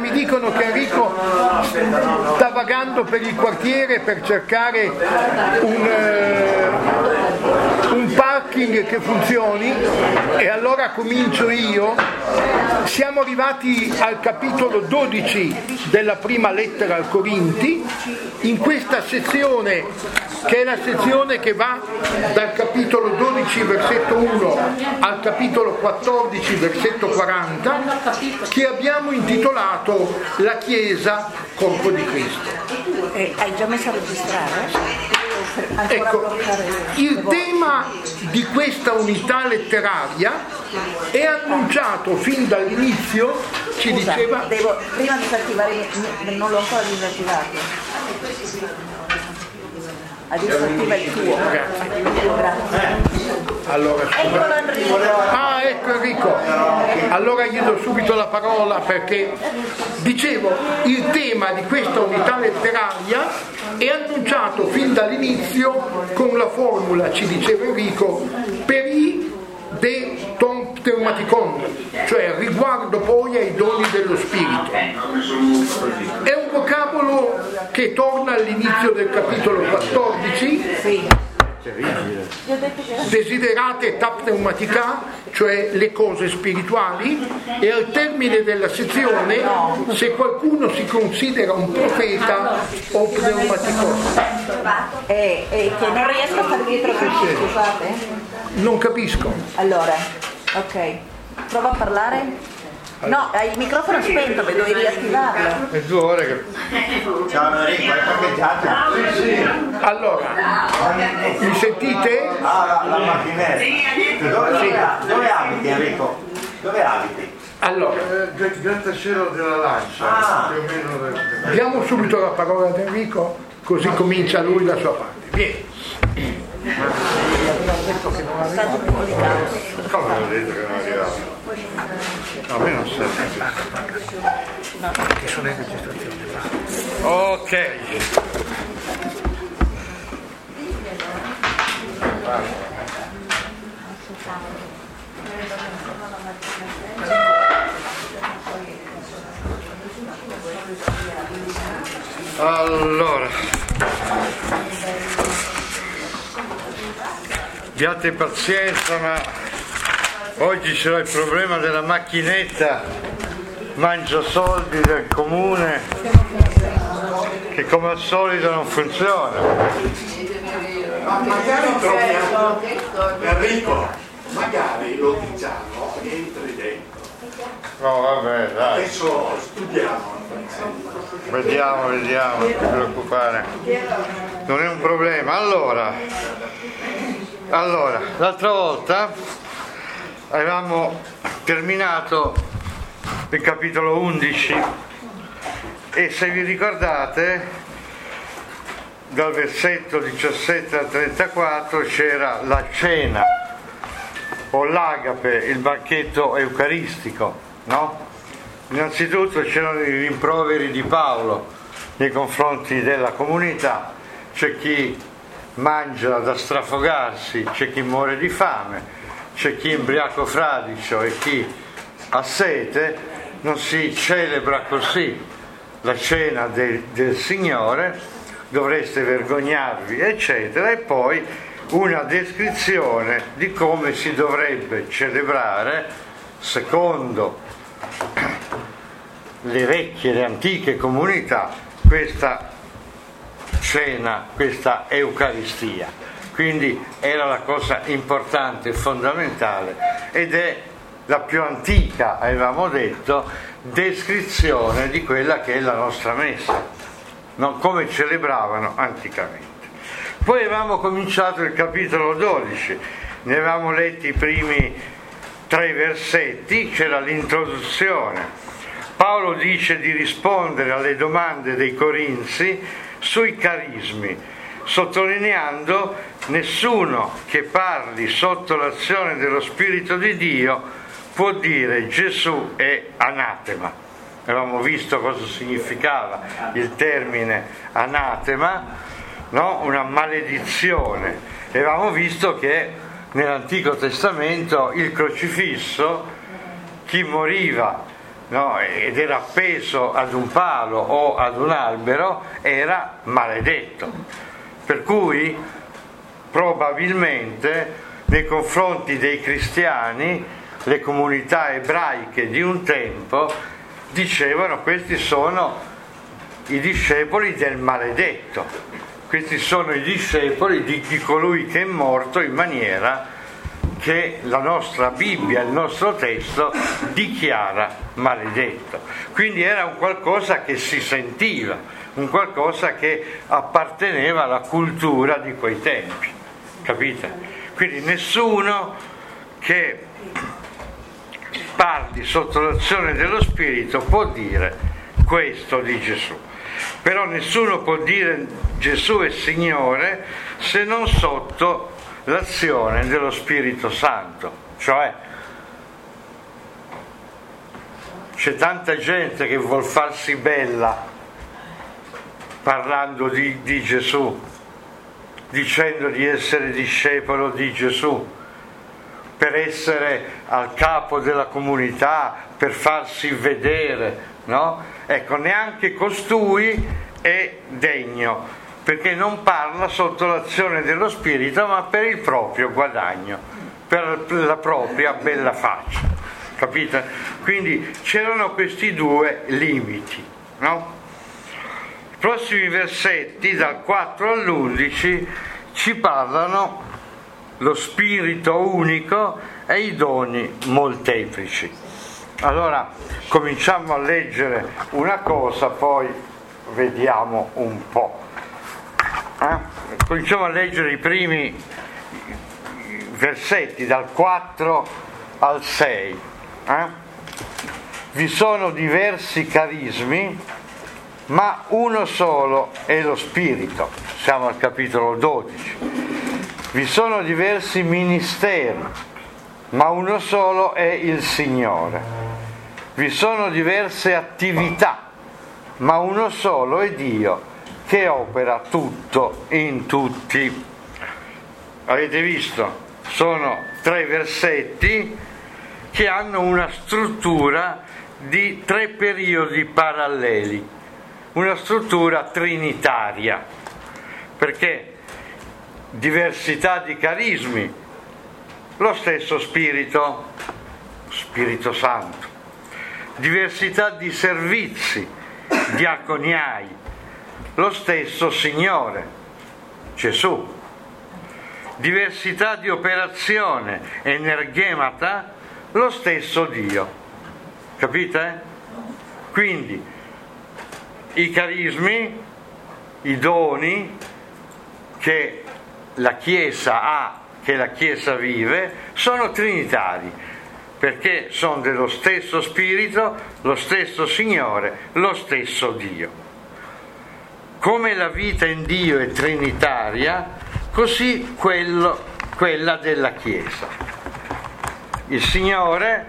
mi dicono che Enrico sta vagando per il quartiere per cercare un parking che funzioni, e allora comincio io. Siamo arrivati al capitolo 12 della prima lettera al Corinti, in questa sezione che è la sezione che va dal capitolo 12 versetto 1 al capitolo 14 versetto 40, che abbiamo intitolato La Chiesa, corpo di Cristo. Hai già messo a registrare? Ecco, il tema di questa unità letteraria è annunciato fin dall'inizio, ci diceva... prima di attivare, non l'ho ancora disattivato. Adesso attiva il tuo. Grazie. Allora, eccolo Enrico. Ah, ecco Enrico. Allora gli do subito la parola, perché dicevo, il tema di questa unità letteraria è annunciato fin dall'inizio con la formula, ci diceva Enrico, peri de ton pneumaticon, cioè riguardo poi ai doni dello Spirito. È un vocabolo che torna all'inizio del capitolo 14, desiderate ta pneumatica, cioè le cose spirituali, e al termine della sezione, se qualcuno si considera un profeta o pneumatico. Che non riesco a fare dietro così, scusate. Non capisco. Allora, ok, prova a parlare. No, hai il microfono spento, devi riattivarlo. È 2 ore che... Ciao Enrico, hai parcheggiato? Sì. Allora, mi sentite? Ah, la macchinetta. Dove abiti Enrico? Dove abiti? Allora, grattacielo della Lancia, più o meno. diamo subito la parola ad Enrico, così comincia lui la sua parte. Vieni. Stato comunicato. Come ho detto che non arrivavo? No, a me non serve. Che sono le registrazioni. Ok. Allora, abbiate pazienza, ma oggi c'era il problema della macchinetta mangia soldi del comune, che come al solito non funziona. Ma magari troviamo Enrico, magari lo diciamo, entri dentro. No, vabbè, dai. Adesso studiamo. Vediamo, non ti preoccupare. Non è un problema. Allora, l'altra volta avevamo terminato il capitolo 11 e se vi ricordate dal versetto 17 al 34 c'era la cena o l'agape, il banchetto eucaristico, no? Innanzitutto c'erano i rimproveri di Paolo nei confronti della comunità, c'è chi mangia da strafogarsi, c'è chi muore di fame, c'è chi è imbriaco fradicio e chi ha sete. Non si celebra così la cena del Signore, dovreste vergognarvi, eccetera, e poi una descrizione di come si dovrebbe celebrare secondo le vecchie, le antiche comunità, questa cena, questa Eucaristia. Quindi era la cosa importante e fondamentale, ed è la più antica, avevamo detto, descrizione di quella che è la nostra messa, no? Come celebravano anticamente. Poi avevamo cominciato il capitolo 12, ne avevamo letti i primi 3 versetti, c'era l'introduzione. Paolo dice di rispondere alle domande dei Corinzi sui carismi, sottolineando: nessuno che parli sotto l'azione dello Spirito di Dio può dire Gesù è anatema. Avevamo visto cosa significava il termine anatema, no? Una maledizione. E avevamo visto che nell'Antico Testamento il crocifisso, chi moriva no, ed era appeso ad un palo o ad un albero, era maledetto. Per cui probabilmente nei confronti dei cristiani, le comunità ebraiche di un tempo dicevano: questi sono i discepoli del maledetto, questi sono i discepoli di colui che è morto in maniera che la nostra Bibbia, il nostro testo dichiara maledetto. Quindi era un qualcosa che si sentiva, un qualcosa che apparteneva alla cultura di quei tempi, capite? Quindi nessuno che parli sotto l'azione dello Spirito può dire questo di Gesù. Però nessuno può dire Gesù è Signore se non sotto l'azione dello Spirito Santo. Cioè, c'è tanta gente che vuol farsi bella parlando di Gesù, dicendo di essere discepolo di Gesù, per essere al capo della comunità, per farsi vedere, no? Ecco, neanche costui è degno, perché non parla sotto l'azione dello Spirito, ma per il proprio guadagno, per la propria bella faccia, capite? Quindi c'erano questi due limiti, no? I prossimi versetti, dal 4 all'11, ci parlano lo Spirito unico e i doni molteplici. Allora, cominciamo a leggere una cosa, poi vediamo un po'. Cominciamo a leggere i primi versetti, dal 4 al 6. Vi sono diversi carismi, ma uno solo è lo Spirito. Siamo al capitolo 12. Vi sono diversi ministeri, ma uno solo è il Signore. Vi sono diverse attività, ma uno solo è Dio, che opera tutto in tutti. Avete visto? Sono 3 versetti che hanno una struttura di 3 periodi paralleli, una struttura trinitaria, perché diversità di carismi, lo stesso Spirito Santo, diversità di servizi diaconiai, lo stesso Signore, Gesù, diversità di operazione energemata, lo stesso Dio, capite? Quindi i carismi, i doni che la Chiesa ha, che la Chiesa vive, sono trinitari, perché sono dello stesso Spirito, lo stesso Signore, lo stesso Dio. Come la vita in Dio è trinitaria, così quella della Chiesa. Il Signore,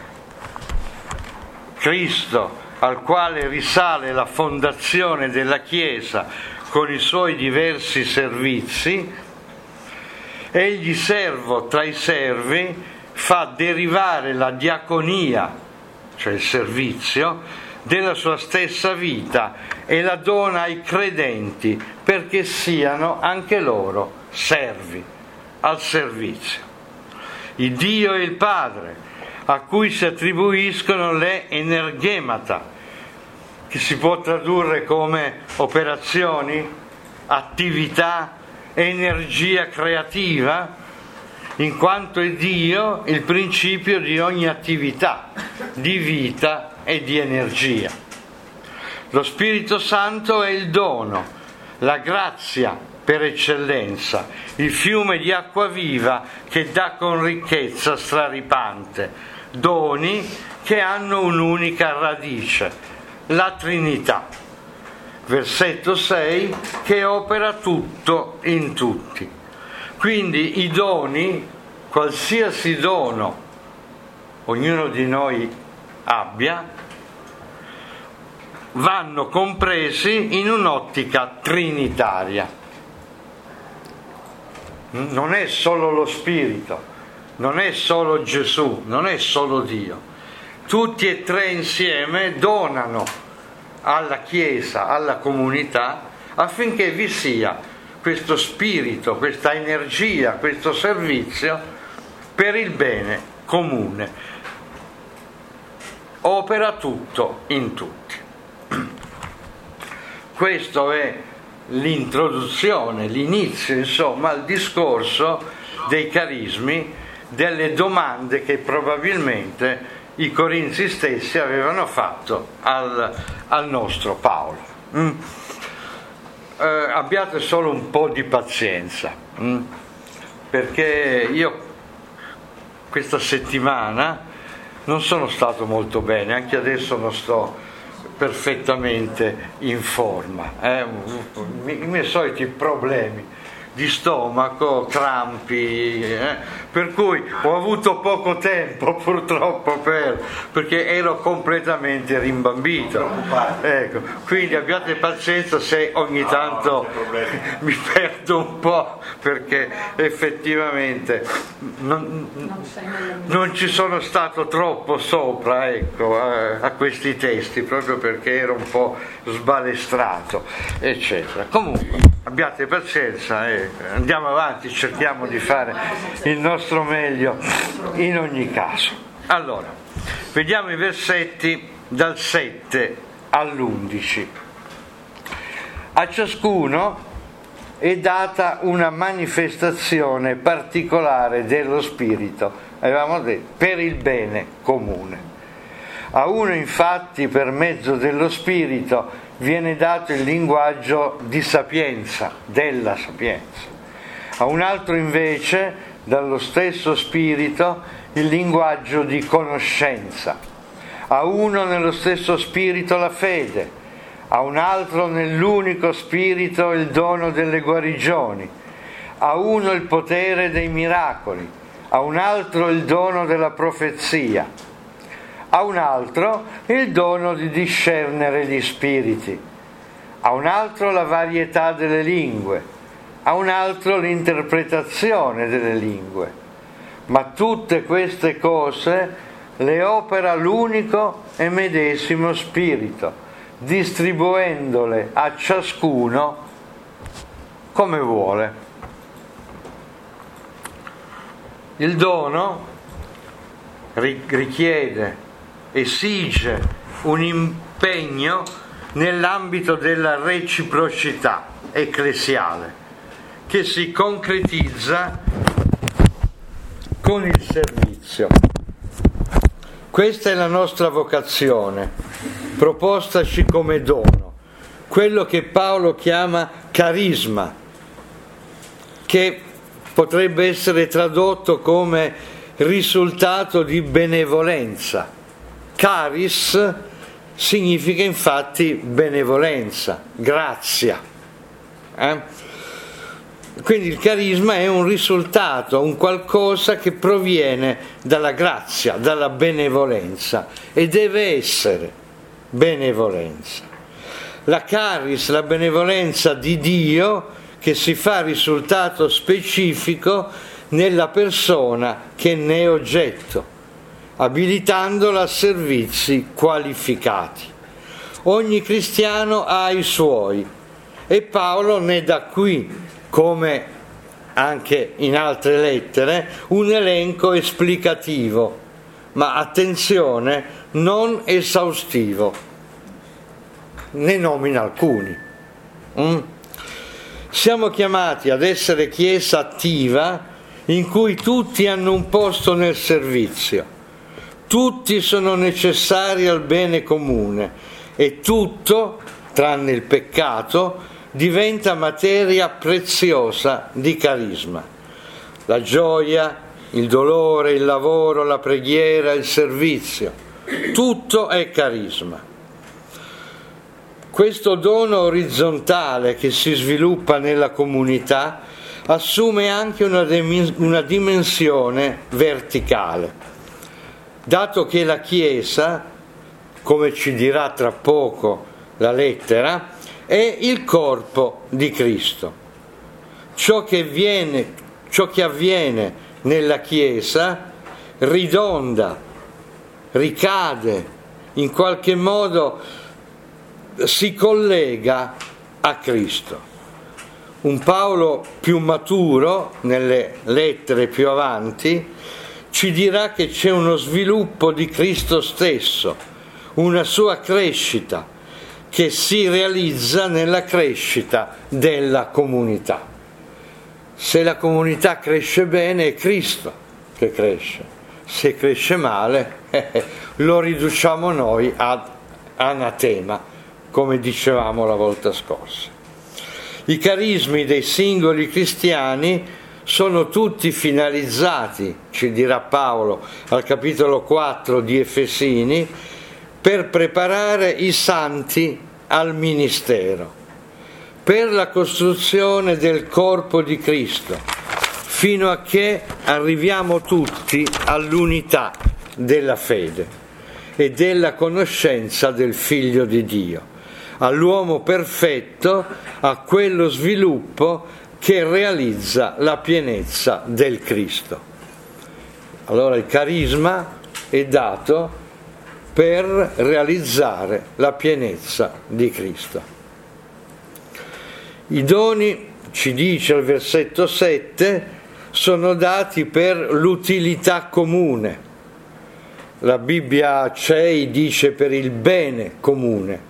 Cristo, al quale risale la fondazione della Chiesa con i suoi diversi servizi, egli, servo tra i servi, fa derivare la diaconia, cioè il servizio, della sua stessa vita e la dona ai credenti perché siano anche loro servi al servizio. Il Dio e il Padre, a cui si attribuiscono le energemata, che si può tradurre come operazioni, attività, energia creativa, in quanto è Dio il principio di ogni attività, di vita e di energia. Lo Spirito Santo è il dono, la grazia per eccellenza, il fiume di acqua viva che dà con ricchezza straripante, doni che hanno un'unica radice, la Trinità. Versetto 6, che opera tutto in tutti. Quindi i doni, qualsiasi dono ognuno di noi abbia, vanno compresi in un'ottica trinitaria. Non è solo lo Spirito, non è solo Gesù, non è solo Dio, tutti e tre insieme donano alla Chiesa, alla comunità, affinché vi sia questo spirito, questa energia, questo servizio per il bene comune. Opera tutto in tutti. Questo è l'introduzione, l'inizio, insomma, al discorso dei carismi, delle domande che probabilmente i Corinzi stessi avevano fatto al nostro Paolo. Abbiate solo un po' di pazienza, perché io questa settimana non sono stato molto bene, anche adesso non sto perfettamente in forma, i miei soliti problemi di stomaco, crampi, per cui ho avuto poco tempo purtroppo perché ero completamente rimbambito. Ecco, quindi abbiate pazienza se ogni tanto mi perdo un po', perché effettivamente non ci sono stato troppo sopra, ecco, a questi testi, proprio perché ero un po' sbalestrato, eccetera. Comunque abbiate pazienza e andiamo avanti, cerchiamo di fare il nostro meglio in ogni caso. Allora, vediamo i versetti dal 7 all'11. A ciascuno è data una manifestazione particolare dello Spirito, avevamo detto, per il bene comune. A uno infatti per mezzo dello Spirito viene dato il linguaggio di sapienza, della sapienza. A un altro invece, dallo stesso Spirito, il linguaggio di conoscenza. A uno nello stesso Spirito la fede, a un altro nell'unico Spirito il dono delle guarigioni, a uno il potere dei miracoli, a un altro il dono della profezia, a un altro il dono di discernere gli spiriti, a un altro la varietà delle lingue, a un altro l'interpretazione delle lingue. Ma tutte queste cose le opera l'unico e medesimo Spirito, distribuendole a ciascuno come vuole. Il dono richiede, esige un impegno nell'ambito della reciprocità ecclesiale che si concretizza con il servizio. Questa è la nostra vocazione, propostaci come dono, quello che Paolo chiama carisma, che potrebbe essere tradotto come risultato di benevolenza. Caris significa infatti benevolenza, grazia. Quindi il carisma è un risultato, un qualcosa che proviene dalla grazia, dalla benevolenza, e deve essere benevolenza. La caris, la benevolenza di Dio, che si fa risultato specifico nella persona che ne è oggetto, abilitandola a servizi qualificati. Ogni cristiano ha i suoi e Paolo ne dà qui, come anche in altre lettere, un elenco esplicativo, ma attenzione, non esaustivo, ne nomina alcuni. Siamo chiamati ad essere chiesa attiva in cui tutti hanno un posto nel servizio. Tutti sono necessari al bene comune e tutto, tranne il peccato, diventa materia preziosa di carisma. La gioia, il dolore, il lavoro, la preghiera, il servizio, tutto è carisma. Questo dono orizzontale che si sviluppa nella comunità assume anche una dimensione verticale. Dato che la Chiesa, come ci dirà tra poco la lettera, è il corpo di Cristo. Ciò che avviene nella Chiesa ridonda, ricade, in qualche modo si collega a Cristo. Un Paolo più maturo, nelle lettere più avanti, ci dirà che c'è uno sviluppo di Cristo stesso, una sua crescita che si realizza nella crescita della comunità. Se la comunità cresce bene è Cristo che cresce, se cresce male lo riduciamo noi ad anatema, come dicevamo la volta scorsa. I carismi dei singoli cristiani sono tutti finalizzati, ci dirà Paolo al capitolo 4 di Efesini, per preparare i santi al ministero, per la costruzione del corpo di Cristo, fino a che arriviamo tutti all'unità della fede e della conoscenza del Figlio di Dio, all'uomo perfetto, a quello sviluppo che realizza la pienezza del Cristo. Allora il carisma è dato per realizzare la pienezza di Cristo. I doni, ci dice al versetto 7, sono dati per l'utilità comune. La Bibbia CEI dice per il bene comune,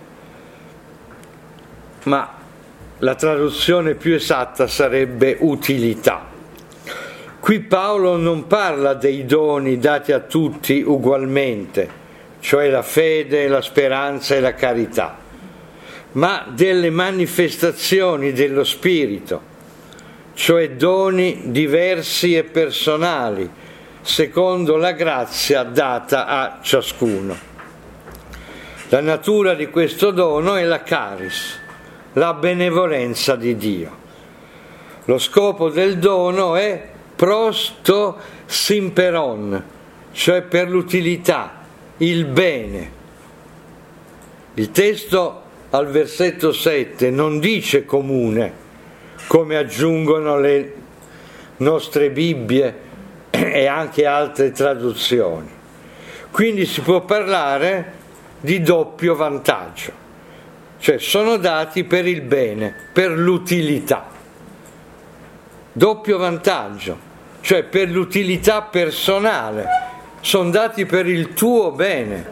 ma la traduzione più esatta sarebbe utilità. Qui Paolo non parla dei doni dati a tutti ugualmente, cioè la fede, la speranza e la carità, ma delle manifestazioni dello Spirito, cioè doni diversi e personali, secondo la grazia data a ciascuno. La natura di questo dono è la charis, la benevolenza di Dio. Lo scopo del dono è prosto simperon, cioè per l'utilità, il bene. Il testo al versetto 7 non dice comune, come aggiungono le nostre Bibbie e anche altre traduzioni. Quindi si può parlare di doppio vantaggio. Cioè sono dati per il bene, per l'utilità. Doppio vantaggio, cioè per l'utilità personale, sono dati per il tuo bene.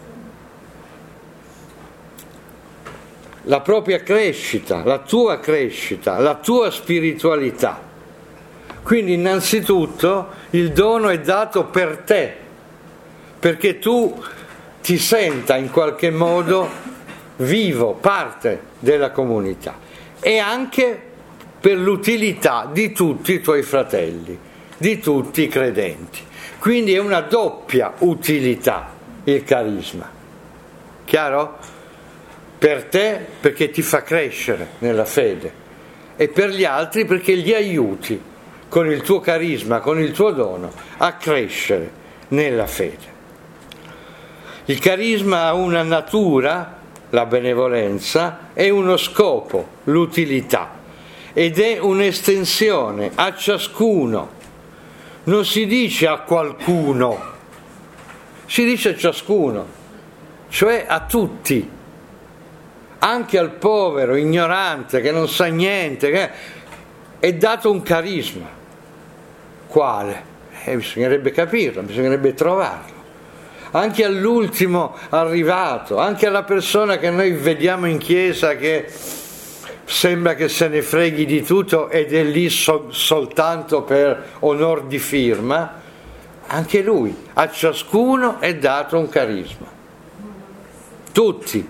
La propria crescita, la tua spiritualità. Quindi innanzitutto il dono è dato per te, perché tu ti senta in qualche modo vivo, parte della comunità, e anche per l'utilità di tutti i tuoi fratelli, di tutti i credenti. Quindi è una doppia utilità il carisma. Chiaro? Per te perché ti fa crescere nella fede, e per gli altri perché li aiuti con il tuo carisma, con il tuo dono, a crescere nella fede. Il carisma ha una natura, la benevolenza, è uno scopo, l'utilità, ed è un'estensione a ciascuno. Non si dice a qualcuno, si dice a ciascuno, cioè a tutti, anche al povero, ignorante, che non sa niente, è dato un carisma. Quale? Bisognerebbe capirlo, bisognerebbe trovarlo. Anche all'ultimo arrivato, anche alla persona che noi vediamo in chiesa che sembra che se ne freghi di tutto ed è lì soltanto per onor di firma, anche lui, a ciascuno è dato un carisma. Tutti.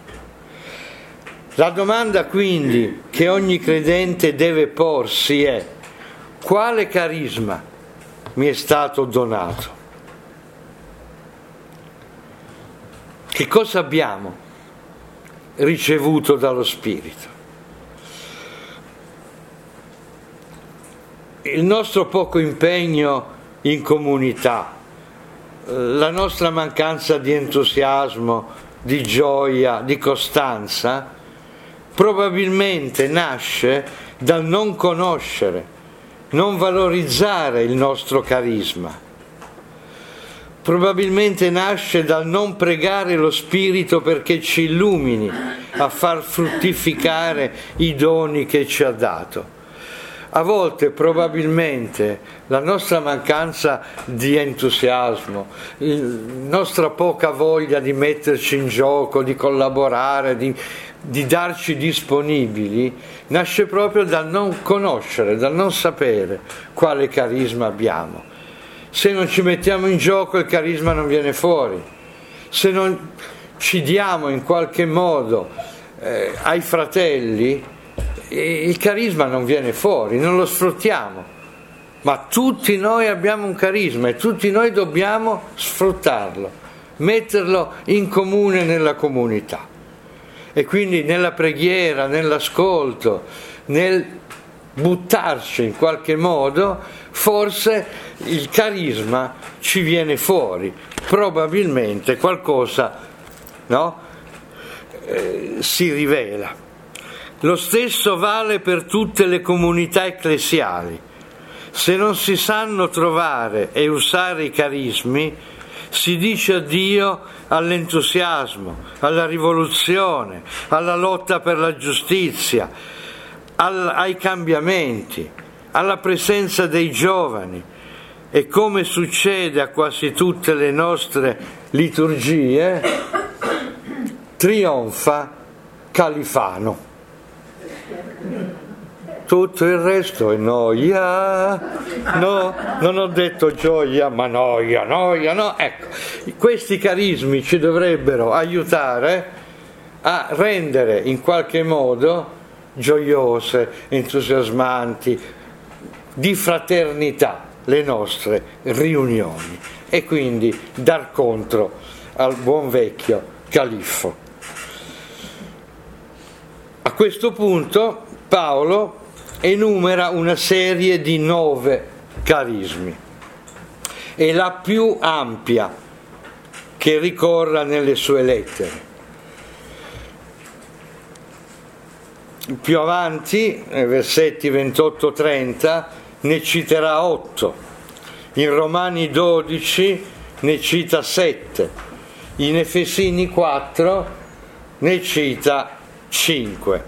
La domanda quindi che ogni credente deve porsi è: quale carisma mi è stato donato? Che cosa abbiamo ricevuto dallo Spirito? Il nostro poco impegno in comunità, la nostra mancanza di entusiasmo, di gioia, di costanza, probabilmente nasce dal non conoscere, non valorizzare il nostro carisma. probabilmente nasce dal non pregare lo Spirito perché ci illumini a far fruttificare i doni che ci ha dato. A volte probabilmente la nostra mancanza di entusiasmo, la nostra poca voglia di metterci in gioco, di collaborare, di darci disponibili, nasce proprio dal non conoscere, dal non sapere quale carisma abbiamo. Se non ci mettiamo in gioco il carisma non viene fuori, se non ci diamo in qualche modo ai fratelli, il carisma non viene fuori, non lo sfruttiamo. Ma tutti noi abbiamo un carisma e tutti noi dobbiamo sfruttarlo, metterlo in comune nella comunità. E quindi nella preghiera, nell'ascolto, nel buttarci in qualche modo, forse il carisma ci viene fuori, probabilmente qualcosa, no? Si rivela. Lo stesso vale per tutte le comunità ecclesiali. Se non si sanno trovare e usare i carismi, si dice addio all'entusiasmo, alla rivoluzione, alla lotta per la giustizia, ai cambiamenti, alla presenza dei giovani. E come succede a quasi tutte le nostre liturgie, trionfa Califano. Tutto il resto è noia. No, non ho detto gioia, ma noia, no. Ecco, questi carismi ci dovrebbero aiutare a rendere in qualche modo gioiose, entusiasmanti, di fraternità le nostre riunioni e quindi dar contro al buon vecchio califfo. A questo punto Paolo enumera una serie di 9 carismi. È la più ampia che ricorra nelle sue lettere. Più avanti, nei versetti 28-30, ne citerà 8. In Romani 12 ne cita 7. In Efesini 4 ne cita 5.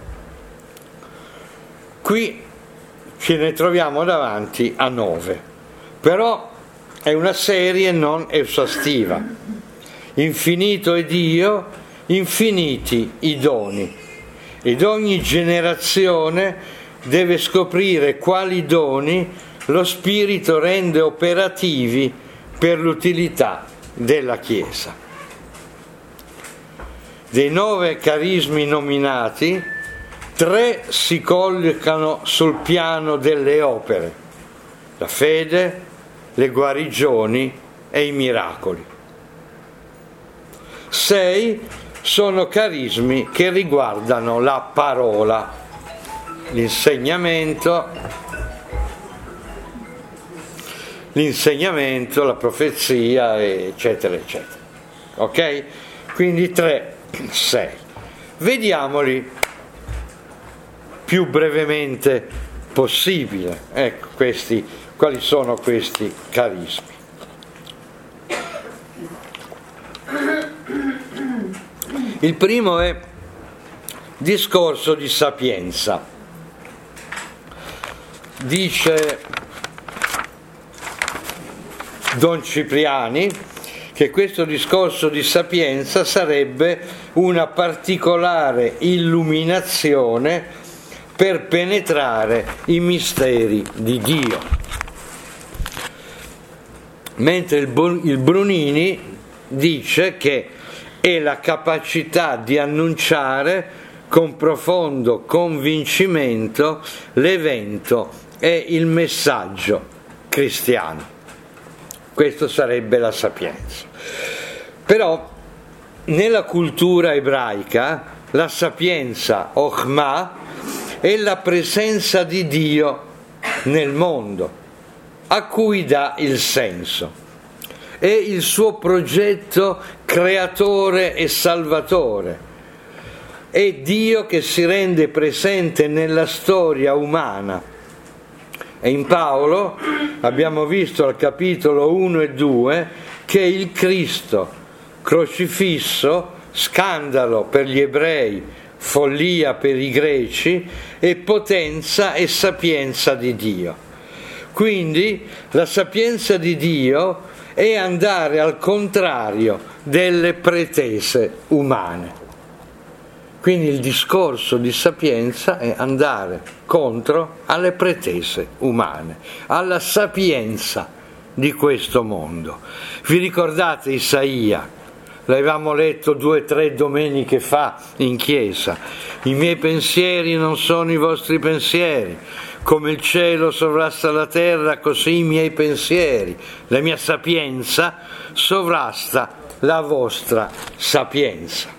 Qui ce ne troviamo davanti a 9, però è una serie non esaustiva. Infinito è Dio, infiniti i doni, ed ogni generazione deve scoprire quali doni lo Spirito rende operativi per l'utilità della Chiesa. Dei 9 carismi nominati, 3 si collocano sul piano delle opere: la fede, le guarigioni e i miracoli. 6 sono carismi che riguardano la parola, l'insegnamento, la profezia, eccetera, eccetera. Ok? Quindi 3, 6. Vediamoli più brevemente possibile. Ecco, quali sono questi carismi. Il primo è discorso di sapienza. Dice Don Cipriani che questo discorso di sapienza sarebbe una particolare illuminazione per penetrare i misteri di Dio. Mentre il Brunini dice che è la capacità di annunciare con profondo convincimento l'evento e il messaggio cristiano. Questo sarebbe la sapienza. Però nella cultura ebraica la sapienza, Ochma, è la presenza di Dio nel mondo, a cui dà il senso. È il suo progetto creatore e salvatore. È Dio che si rende presente nella storia umana. E in Paolo abbiamo visto al capitolo 1 e 2 che il Cristo crocifisso, scandalo per gli ebrei, follia per i greci, e potenza e sapienza di Dio. Quindi la sapienza di Dio è andare al contrario delle pretese umane. Quindi il discorso di sapienza è andare contro alle pretese umane, alla sapienza di questo mondo. Vi ricordate Isaia? L'avevamo letto 2 o 3 domeniche fa in chiesa. I miei pensieri non sono i vostri pensieri, come il cielo sovrasta la terra, così i miei pensieri. La mia sapienza sovrasta la vostra sapienza.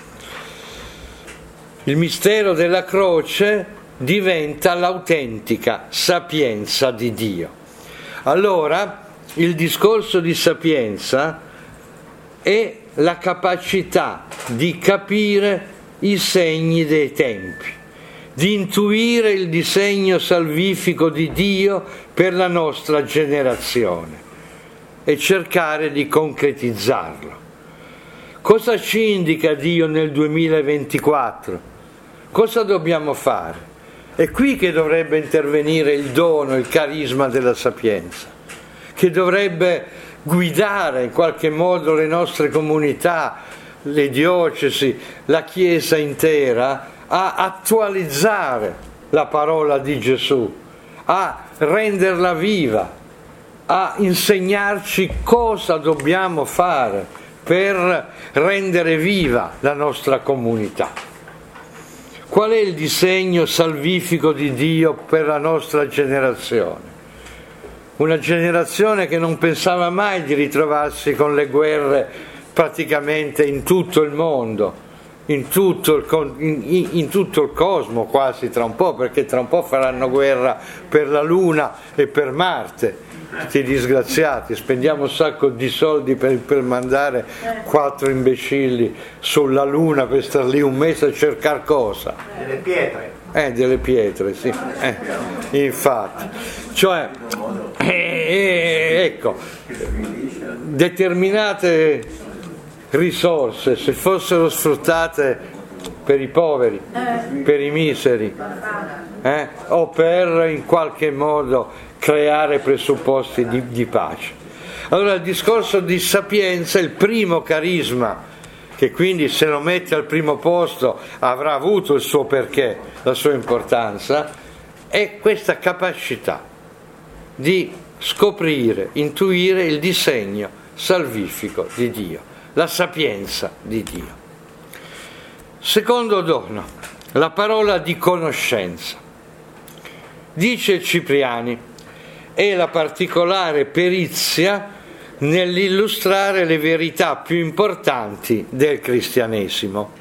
Il mistero della croce diventa l'autentica sapienza di Dio. Allora, il discorso di sapienza è la capacità di capire i segni dei tempi, di intuire il disegno salvifico di Dio per la nostra generazione e cercare di concretizzarlo. Cosa ci indica Dio nel 2024? Cosa dobbiamo fare? È qui che dovrebbe intervenire il dono, il carisma della sapienza, che dovrebbe guidare in qualche modo le nostre comunità, le diocesi, la Chiesa intera a attualizzare la parola di Gesù, a renderla viva, a insegnarci cosa dobbiamo fare per rendere viva la nostra comunità. Qual è il disegno salvifico di Dio per la nostra generazione? Una generazione che non pensava mai di ritrovarsi con le guerre praticamente in tutto il mondo, in tutto il cosmo quasi tra un po', perché tra un po' faranno guerra per la Luna e per Marte. Questi disgraziati, spendiamo un sacco di soldi per mandare 4 imbecilli sulla Luna per star lì un mese a cercare cosa? Delle pietre. Delle pietre, sì. Infatti. Cioè, ecco, determinate risorse, se fossero sfruttate per i poveri, per i miseri, o per in qualche modo creare presupposti di pace. Allora il discorso di sapienza, il primo carisma, che quindi se lo mette al primo posto avrà avuto il suo perché, la sua importanza, è questa capacità di scoprire, intuire il disegno salvifico di Dio, la sapienza di Dio. Secondo dono, la parola di conoscenza. Dice Cipriani, è la particolare perizia nell'illustrare le verità più importanti del cristianesimo.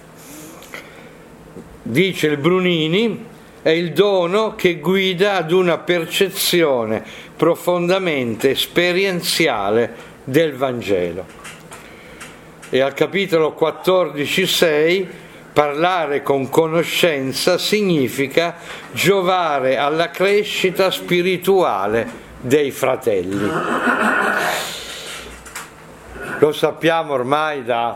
Dice il Brunini, è il dono che guida ad una percezione profondamente esperienziale del Vangelo. E al capitolo 14,6 parlare con conoscenza significa giovare alla crescita spirituale dei fratelli. Lo sappiamo ormai da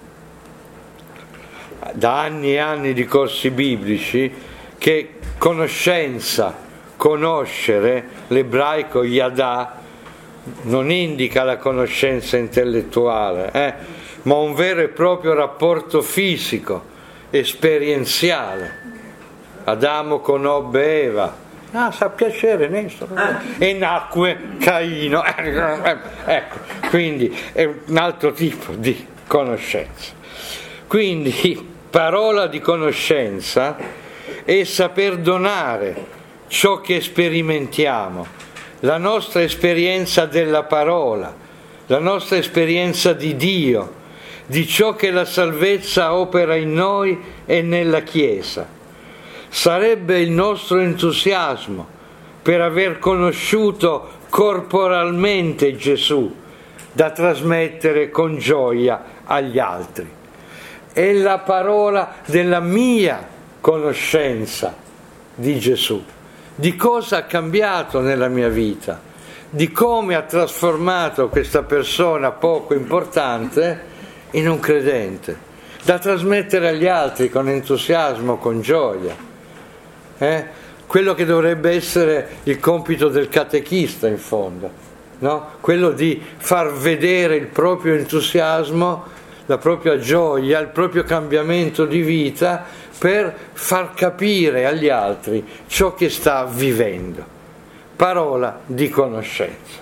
anni e anni di corsi biblici che conoscenza, conoscere, l'ebraico yadà, non indica la conoscenza intellettuale, ma un vero e proprio rapporto fisico, esperienziale. Adamo conobbe Eva, sa piacere e nacque Caino. Ecco, quindi è un altro tipo di conoscenza. Quindi parola di conoscenza è saper donare ciò che sperimentiamo, la nostra esperienza della parola, la nostra esperienza di Dio, di ciò che la salvezza opera in noi e nella Chiesa. Sarebbe il nostro entusiasmo per aver conosciuto corporalmente Gesù, da trasmettere con gioia agli altri. È la parola della mia conoscenza di Gesù, di cosa ha cambiato nella mia vita, di come ha trasformato questa persona poco importante in un credente, da trasmettere agli altri con entusiasmo, con gioia. Quello che dovrebbe essere il compito del catechista, in fondo, no? Quello di far vedere il proprio entusiasmo, la propria gioia, il proprio cambiamento di vita, per far capire agli altri ciò che sta vivendo. Parola di conoscenza.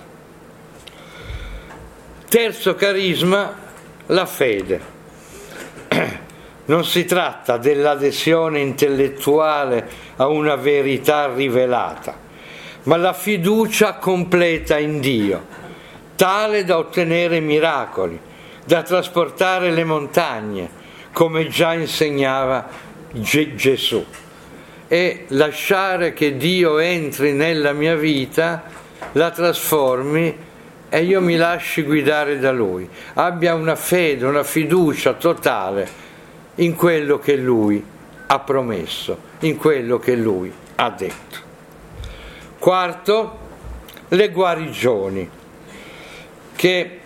Terzo carisma, la fede. Non si tratta dell'adesione intellettuale a una verità rivelata, ma la fiducia completa in Dio, tale da ottenere miracoli, da trasportare le montagne, come già insegnava Gesù, e lasciare che Dio entri nella mia vita, la trasformi e io mi lasci guidare da Lui, abbia una fede, una fiducia totale in quello che Lui ha promesso, in quello che Lui ha detto. Quarto, le guarigioni, che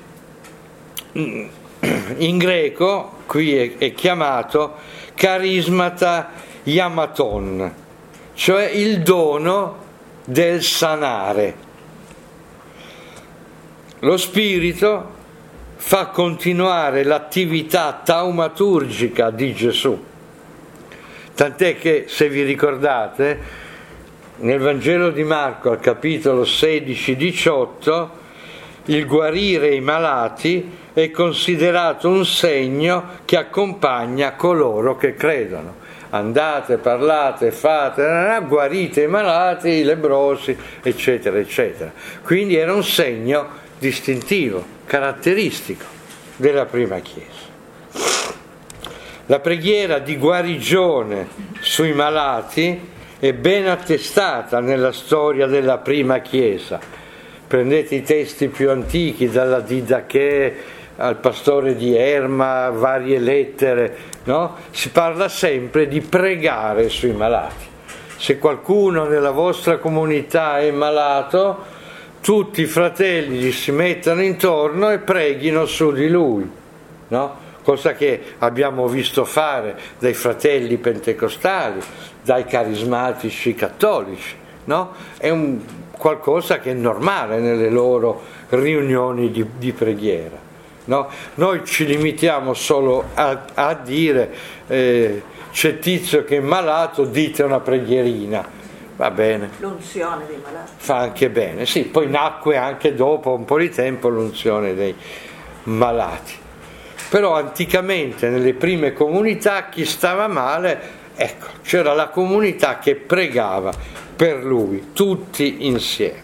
in greco qui è chiamato carismata iamaton, cioè il dono del sanare. Lo Spirito fa continuare l'attività taumaturgica di Gesù, tant'è che, se vi ricordate, nel Vangelo di Marco al capitolo 16-18 il guarire i malati è considerato un segno che accompagna coloro che credono. Andate, parlate, fate, guarite i malati, i lebbrosi, eccetera, eccetera. Quindi era un segno distintivo, caratteristico della prima Chiesa. La preghiera di guarigione sui malati è ben attestata nella storia della prima Chiesa. Prendete i testi più antichi, dalla Didache al pastore di Erma, varie lettere, no? Si parla sempre di pregare sui malati. Se qualcuno nella vostra comunità è malato, tutti i fratelli gli si mettano intorno e preghino su di lui, no? Cosa che abbiamo visto fare dai fratelli pentecostali, dai carismatici cattolici, no? È qualcosa che è normale nelle loro riunioni di preghiera, no? Noi ci limitiamo solo a dire c'è Tizio che è malato, dite una preghierina. Va bene. L'unzione dei malati. Fa anche bene, sì, poi nacque anche dopo un po' di tempo l'unzione dei malati. Però anticamente nelle prime comunità chi stava male, ecco, c'era la comunità che pregava per lui, tutti insieme.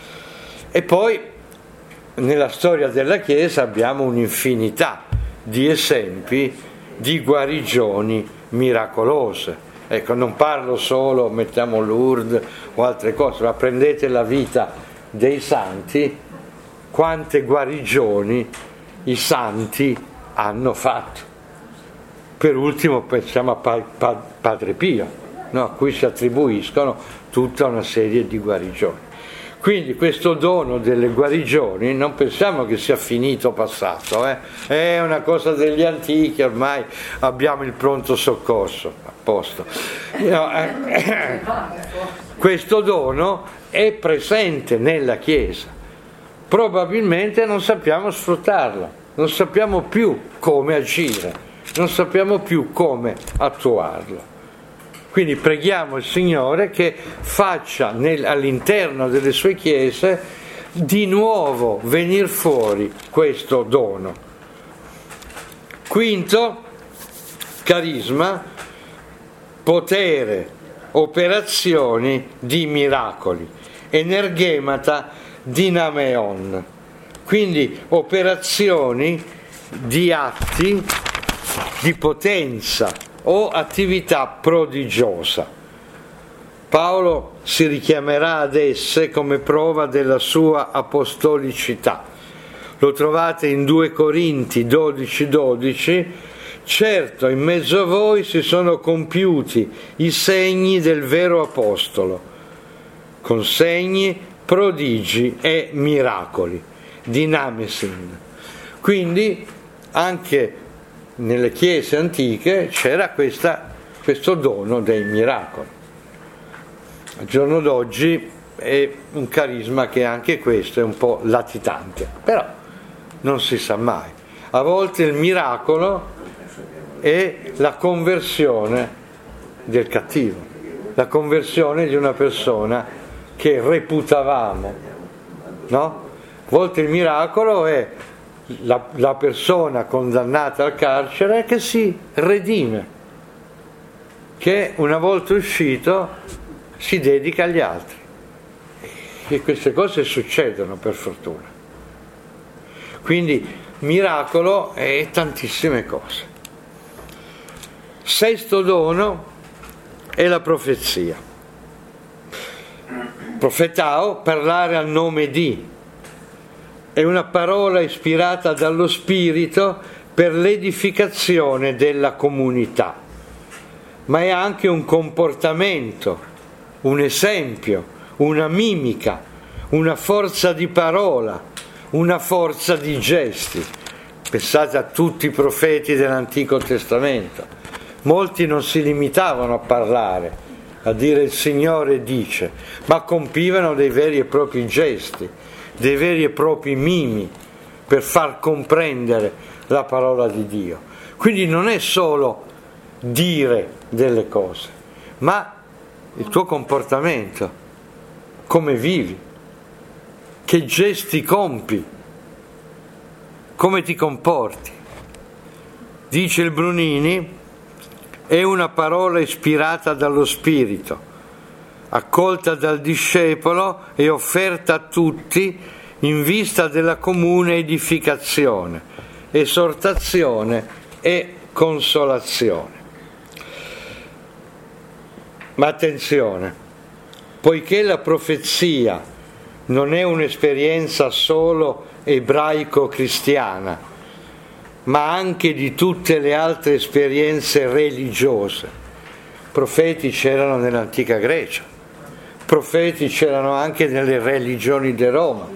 E poi nella storia della Chiesa abbiamo un'infinità di esempi di guarigioni miracolose. Ecco, non parlo solo, mettiamo Lourdes o altre cose, ma prendete la vita dei santi, quante guarigioni i santi hanno fatto. Per ultimo pensiamo a Padre Pio, no? A cui si attribuiscono tutta una serie di guarigioni. Quindi questo dono delle guarigioni non pensiamo che sia finito, passato, è una cosa degli antichi, ormai abbiamo il pronto soccorso, a posto. No, questo dono è presente nella Chiesa, probabilmente non sappiamo sfruttarlo, non sappiamo più come agire, non sappiamo più come attuarlo. Quindi preghiamo il Signore che faccia all'interno delle sue chiese di nuovo venire fuori questo dono. Quinto carisma, potere, operazioni di miracoli, energemata dinameon, quindi operazioni di atti di potenza o attività prodigiosa. Paolo si richiamerà ad esse come prova della sua apostolicità. Lo trovate in 2 Corinti 12:12. Certo, in mezzo a voi si sono compiuti i segni del vero apostolo, con segni, prodigi e miracoli, dynamesin. Quindi anche nelle chiese antiche c'era questo dono dei miracoli. Al giorno d'oggi è un carisma che anche questo è un po' latitante, però non si sa mai. A volte il miracolo è la conversione del cattivo, la conversione di una persona che reputavamo, no? A volte il miracolo è la persona condannata al carcere che si redime, che una volta uscito si dedica agli altri. E queste cose succedono, per fortuna. Quindi miracolo è tantissime cose. Sesto dono è la profezia. Profetao, parlare al nome di, è una parola ispirata dallo Spirito per l'edificazione della comunità, ma è anche un comportamento, un esempio, una mimica, una forza di parola, una forza di gesti. Pensate a tutti i profeti dell'Antico Testamento. Molti non si limitavano a parlare, a dire il Signore dice, ma compivano dei veri e propri gesti, dei veri e propri mimi per far comprendere la parola di Dio. Quindi non è solo dire delle cose, ma il tuo comportamento, come vivi, che gesti compi, come ti comporti. Dice il Brunini, è una parola ispirata dallo Spirito, accolta dal discepolo e offerta a tutti in vista della comune edificazione, esortazione e consolazione. Ma attenzione, poiché la profezia non è un'esperienza solo ebraico-cristiana, ma anche di tutte le altre esperienze religiose. Profeti c'erano nell'antica Grecia, profeti c'erano anche nelle religioni di Roma,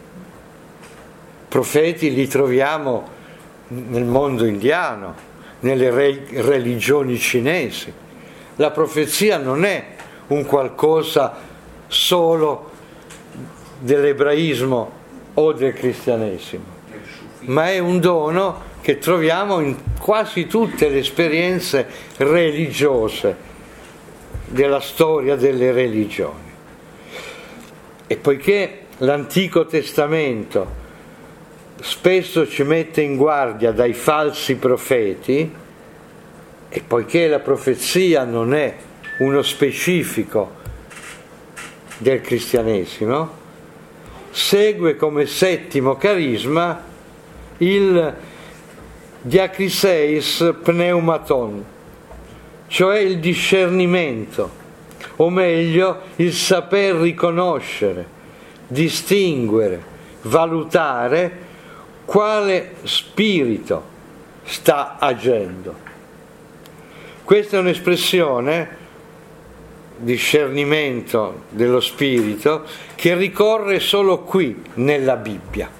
profeti li troviamo nel mondo indiano, nelle religioni cinesi. La profezia non è un qualcosa solo dell'ebraismo o del cristianesimo, ma è un dono che troviamo in quasi tutte le esperienze religiose della storia delle religioni. E poiché l'Antico Testamento spesso ci mette in guardia dai falsi profeti, e poiché la profezia non è uno specifico del cristianesimo, segue come settimo carisma il diacriseis pneumaton, cioè il discernimento, o meglio il saper riconoscere, distinguere, valutare quale spirito sta agendo. Questa è un'espressione, discernimento dello spirito, che ricorre solo qui nella Bibbia.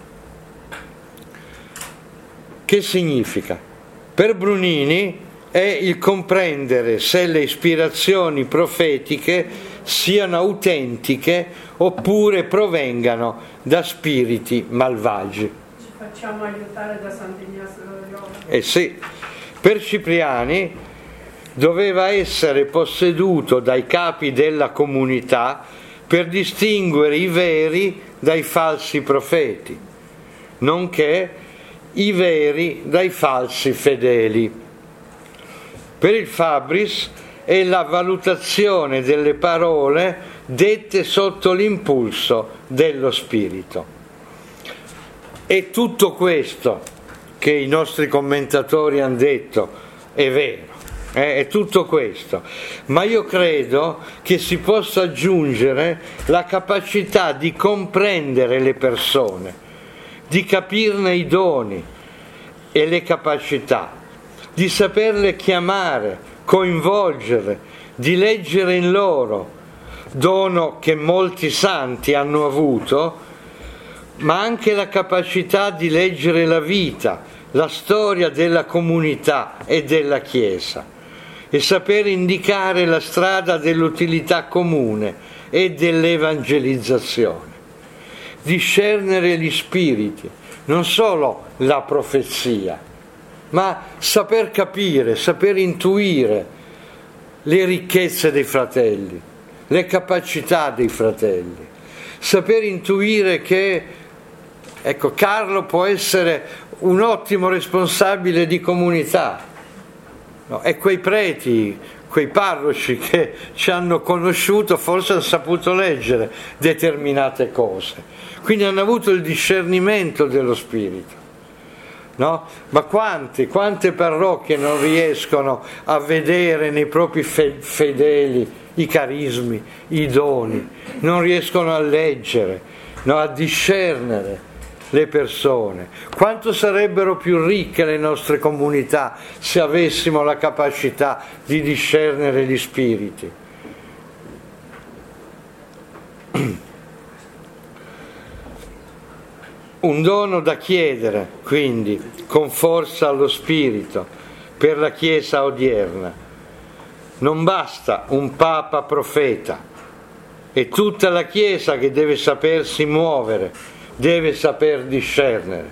Che significa? Per Brunini è il comprendere se le ispirazioni profetiche siano autentiche oppure provengano da spiriti malvagi. Ci facciamo aiutare da Sant'Ignazio da Loyola. Eh sì, per Cipriani doveva essere posseduto dai capi della comunità per distinguere i veri dai falsi profeti, nonché i veri dai falsi fedeli. Per il Fabris è la valutazione delle parole dette sotto l'impulso dello Spirito. E tutto questo che i nostri commentatori hanno detto è vero, è tutto questo, ma io credo che si possa aggiungere la capacità di comprendere le persone, di capirne i doni e le capacità, di saperle chiamare, coinvolgere, di leggere in loro, dono che molti santi hanno avuto, ma anche la capacità di leggere la vita, la storia della comunità e della Chiesa e saper indicare la strada dell'utilità comune e dell'evangelizzazione. Discernere gli spiriti, non solo la profezia, ma saper capire, saper intuire le ricchezze dei fratelli, le capacità dei fratelli, saper intuire che, ecco, Carlo può essere un ottimo responsabile di comunità, no? E quei preti, quei parroci che ci hanno conosciuto forse hanno saputo leggere determinate cose, quindi hanno avuto il discernimento dello spirito, no? Ma quante parrocchie non riescono a vedere nei propri fedeli i carismi, i doni, non riescono a leggere, no? A discernere le persone. Quanto sarebbero più ricche le nostre comunità se avessimo la capacità di discernere gli spiriti. Un dono da chiedere, quindi, con forza allo Spirito, per la Chiesa odierna. Non basta un Papa profeta, è tutta la Chiesa che deve sapersi muovere, deve saper discernere.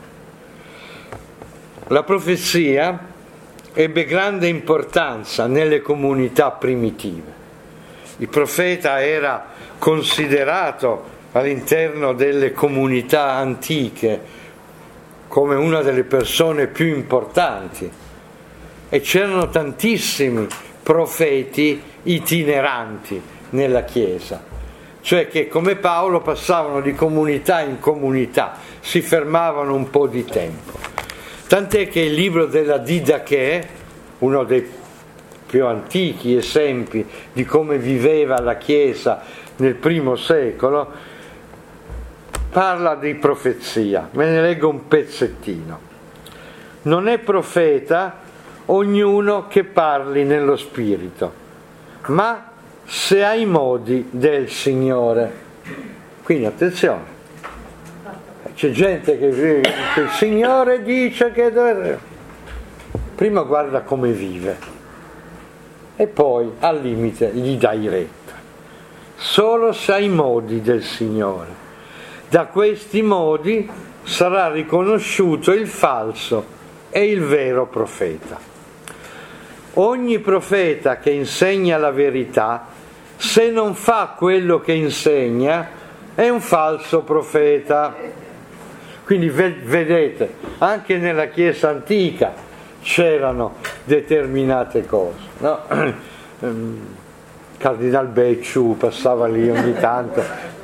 La profezia ebbe grande importanza nelle comunità primitive. Il profeta era considerato all'interno delle comunità antiche come una delle persone più importanti e c'erano tantissimi profeti itineranti nella Chiesa, cioè che come Paolo passavano di comunità in comunità, si fermavano un po' di tempo. Tant'è che il libro della Didache, uno dei più antichi esempi di come viveva la Chiesa nel primo secolo, parla di profezia. Me ne leggo un pezzettino. Non è profeta ognuno che parli nello Spirito, ma se ha i modi del Signore. Quindi attenzione, c'è gente che il Signore dice che deve... Prima guarda come vive e poi al limite gli dai retta. Solo se ha i modi del Signore. Da questi modi sarà riconosciuto il falso e il vero profeta. Ogni profeta che insegna la verità, se non fa quello che insegna, è un falso profeta. Quindi vedete, anche nella Chiesa antica c'erano determinate cose, no? Cardinal Becciu passava lì ogni tanto.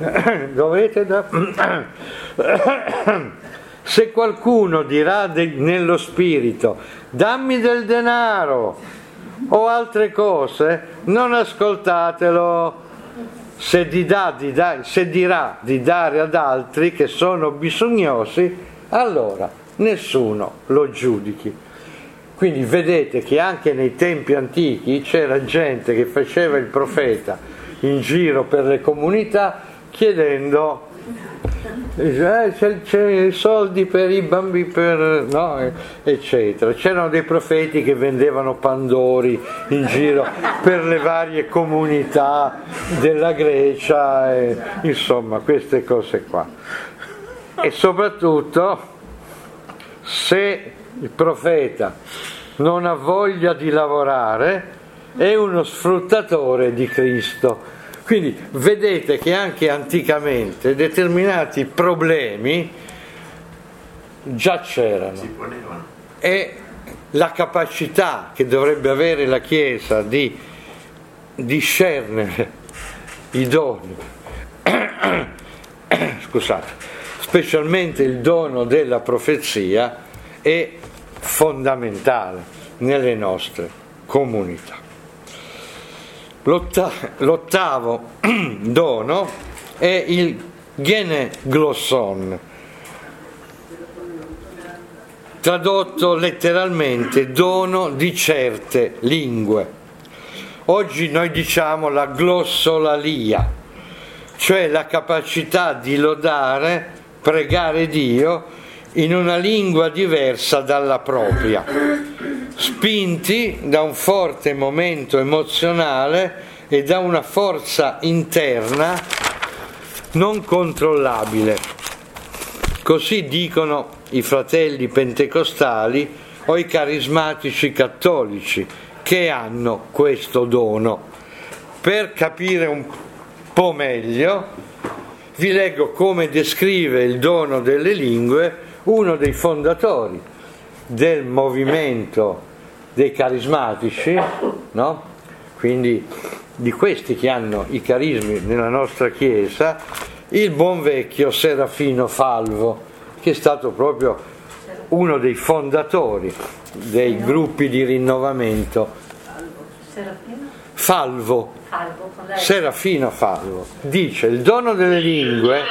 Se qualcuno dirà nello spirito dammi del denaro o altre cose, non ascoltatelo. Se dirà di dare ad altri che sono bisognosi, allora nessuno lo giudichi. Quindi vedete che anche nei tempi antichi c'era gente che faceva il profeta in giro per le comunità chiedendo c'è i soldi per i bambini, no, eccetera. C'erano dei profeti che vendevano pandori in giro per le varie comunità della Grecia, insomma queste cose qua. E soprattutto se il profeta non ha voglia di lavorare è uno sfruttatore di Cristo. Quindi vedete che anche anticamente determinati problemi già c'erano e la capacità che dovrebbe avere la Chiesa di discernere i doni, scusate, specialmente il dono della profezia, è fondamentale nelle nostre comunità. L'ottavo dono è il Geneglosson, tradotto letteralmente dono di certe lingue. Oggi noi diciamo la glossolalia, cioè la capacità di lodare, pregare Dio in una lingua diversa dalla propria, spinti da un forte momento emozionale e da una forza interna non controllabile. Così dicono i fratelli pentecostali o i carismatici cattolici che hanno questo dono. Per capire un po' meglio vi leggo come descrive il dono delle lingue uno dei fondatori del movimento dei carismatici, no? Quindi di questi che hanno i carismi nella nostra Chiesa, il buon vecchio Serafino Falvo, che è stato proprio uno dei fondatori dei gruppi di rinnovamento. Falvo, Serafino Falvo, dice: il dono delle lingue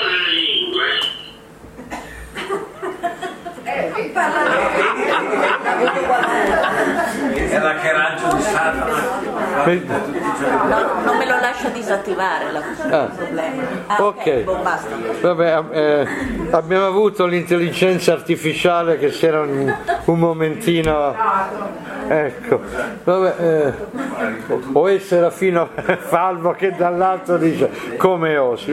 è la che di Satana. No, non me lo lascia disattivare il problema. Ok, basta. Vabbè, abbiamo avuto l'intelligenza artificiale che si era un momentino, ecco, vabbè, o è Serafino Falvo che dall'altro dice come osi,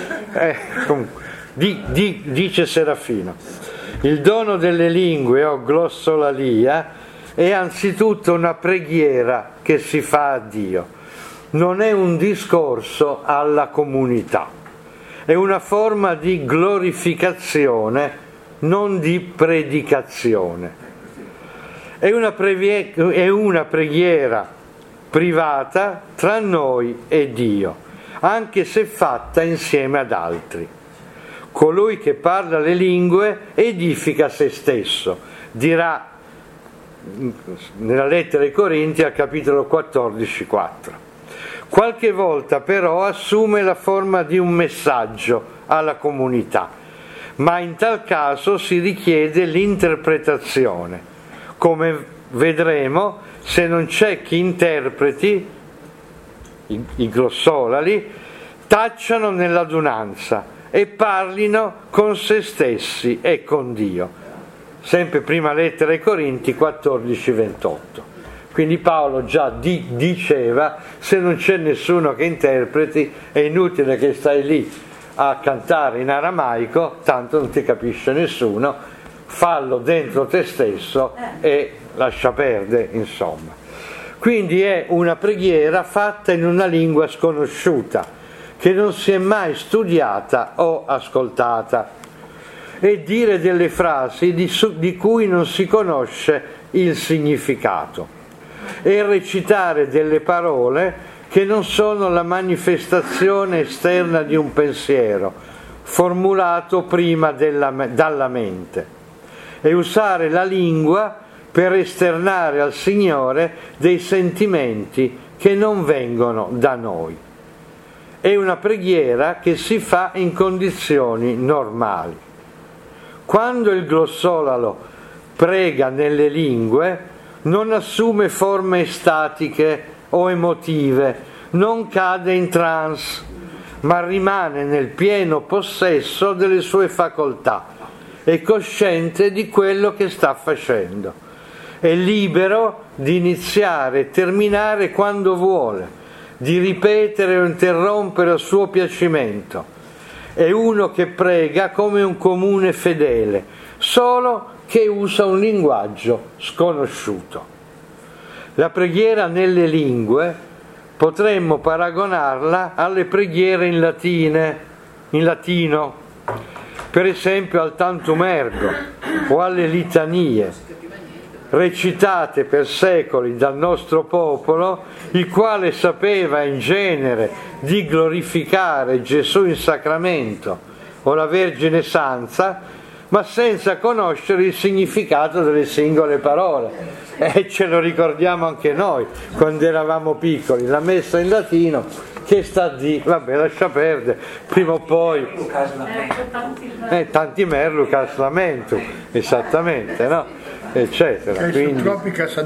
dice Serafino: il dono delle lingue o glossolalia è anzitutto una preghiera che si fa a Dio, non è un discorso alla comunità, è una forma di glorificazione, non di predicazione. È una preghiera privata tra noi e Dio, anche se fatta insieme ad altri. Colui che parla le lingue edifica se stesso, dirà nella lettera ai Corinti al capitolo 14,4. Qualche volta però assume la forma di un messaggio alla comunità, ma in tal caso si richiede l'interpretazione. Come vedremo, se non c'è chi interpreti, i glossolali tacciano nell'adunanza e parlino con se stessi e con Dio. Sempre prima lettera ai Corinti 14,28. Quindi Paolo già diceva: se non c'è nessuno che interpreti è inutile che stai lì a cantare in aramaico, tanto non ti capisce nessuno, fallo dentro te stesso e lascia perdere, insomma. Quindi è una preghiera fatta in una lingua sconosciuta, che non si è mai studiata o ascoltata, e dire delle frasi di cui non si conosce il significato, e recitare delle parole che non sono la manifestazione esterna di un pensiero formulato prima dalla mente, e usare la lingua per esternare al Signore dei sentimenti che non vengono da noi. È una preghiera che si fa in condizioni normali. Quando il glossolalo prega nelle lingue, non assume forme estatiche o emotive, non cade in trance, ma rimane nel pieno possesso delle sue facoltà, è cosciente di quello che sta facendo, è libero di iniziare e terminare quando vuole, di ripetere o interrompere a suo piacimento. È uno che prega come un comune fedele, solo che usa un linguaggio sconosciuto. La preghiera nelle lingue potremmo paragonarla alle preghiere in latino, per esempio al Tantum Ergo o alle litanie, recitate per secoli dal nostro popolo, il quale sapeva in genere di glorificare Gesù in sacramento o la Vergine Santa, ma senza conoscere il significato delle singole parole. E ce lo ricordiamo anche noi quando eravamo piccoli, la messa in latino, che sta di, vabbè, lascia perdere, prima o poi tanti mer Lucas lamentum, esattamente, no? Eccetera.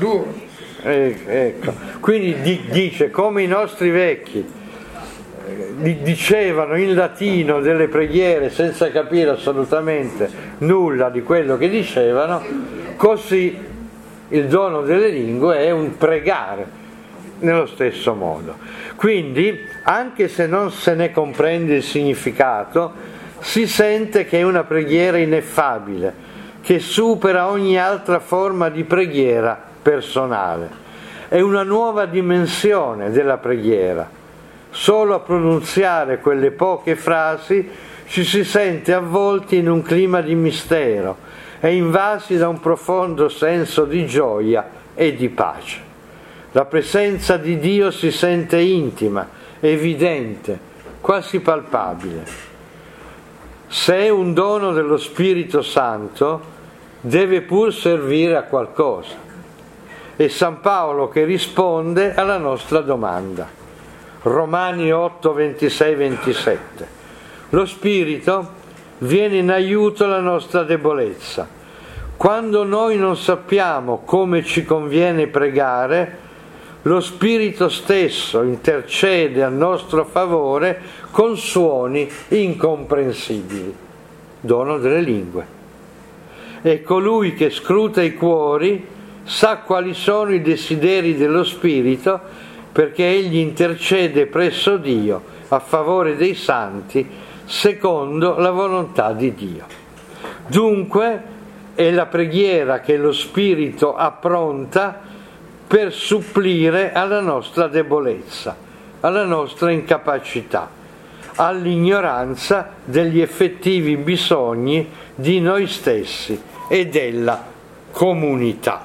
Ecco. Quindi dice, come i nostri vecchi dicevano in latino delle preghiere senza capire assolutamente nulla di quello che dicevano, così il dono delle lingue è un pregare nello stesso modo. Quindi, anche se non se ne comprende il significato, si sente che è una preghiera ineffabile, che supera ogni altra forma di preghiera personale. È una nuova dimensione della preghiera. Solo a pronunziare quelle poche frasi ci si sente avvolti in un clima di mistero e invasi da un profondo senso di gioia e di pace. La presenza di Dio si sente intima, evidente, quasi palpabile. Se è un dono dello Spirito Santo, deve pur servire a qualcosa. È San Paolo che risponde alla nostra domanda. Romani 8, 26, 27. Lo Spirito viene in aiuto alla nostra debolezza. Quando noi non sappiamo come ci conviene pregare, lo Spirito stesso intercede a nostro favore con suoni incomprensibili. Dono delle lingue. E colui che scruta i cuori sa quali sono i desideri dello Spirito, perché egli intercede presso Dio a favore dei santi secondo la volontà di Dio. Dunque è la preghiera che lo Spirito appronta per supplire alla nostra debolezza, alla nostra incapacità, all'ignoranza degli effettivi bisogni di noi stessi e della comunità.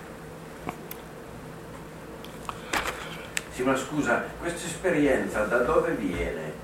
Sì, ma scusa, questa esperienza da dove viene?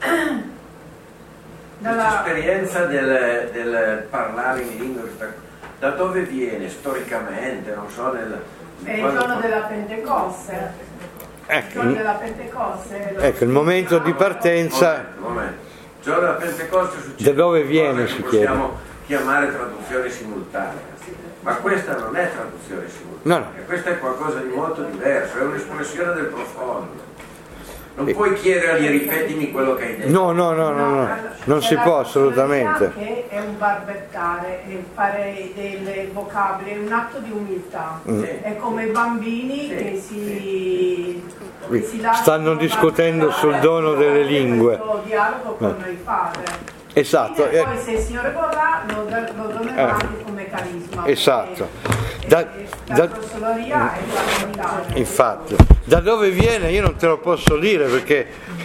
Questa esperienza del parlare in lingua, da dove viene storicamente? Non so, è il giorno della Pentecoste. Ecco, Il momento di partenza. Il giorno della Pentecoste succede. Da dove viene, si chiede? Possiamo chiamare traduzione simultanea. Ma questa non è traduzione simultanea, no. Questa è qualcosa di molto diverso, è un'espressione del profondo. Non puoi chiedere agli ripetimi quello che hai detto. No, non si può assolutamente. Che è un barbettare, fare delle vocaboli, è un atto di umiltà. È come i bambini che si stanno discutendo sul dono delle lingue. Dialogo con il padre. Esatto. E poi se il Signore vorrà lo donerà anche come carisma. Esatto. La consoleria è la verità. Infatti, da dove viene io non te lo posso dire perché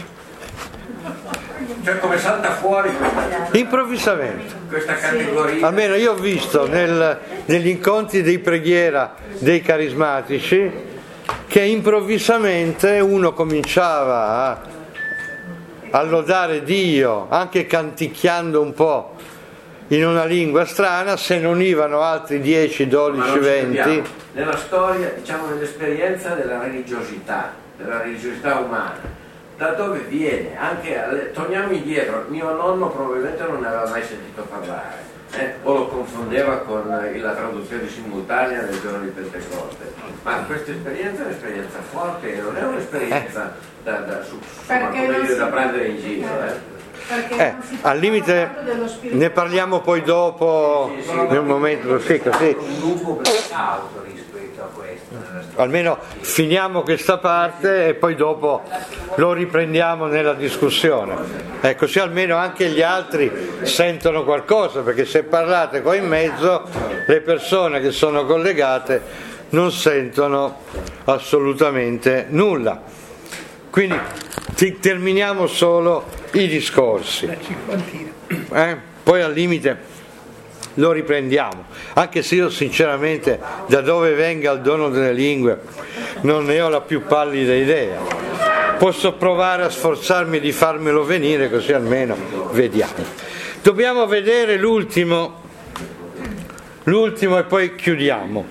Cioè come salta fuori improvvisamente. Questa categoria. Almeno io ho visto negli incontri di preghiera dei carismatici che improvvisamente uno cominciava a lodare Dio, anche canticchiando un po' in una lingua strana, se non univano altri 10, 12, 20. Nella storia, diciamo nell'esperienza della religiosità umana, da dove viene? Anche torniamo indietro, mio nonno probabilmente non ne aveva mai sentito parlare, o lo confondeva con la traduzione simultanea del giorno di Pentecoste, ma questa esperienza è un'esperienza forte, non è un'esperienza da prendere in giro. Al limite ne parliamo poi dopo, nel momento così. Almeno finiamo questa parte e poi dopo lo riprendiamo nella discussione. Così almeno anche gli altri sentono qualcosa, perché se parlate qua in mezzo le persone che sono collegate non sentono assolutamente nulla. Quindi terminiamo solo i discorsi. Poi al limite lo riprendiamo, anche se io sinceramente da dove venga il dono delle lingue non ne ho la più pallida idea. Posso provare a sforzarmi di farmelo venire, così almeno vediamo. Dobbiamo vedere l'ultimo e poi chiudiamo.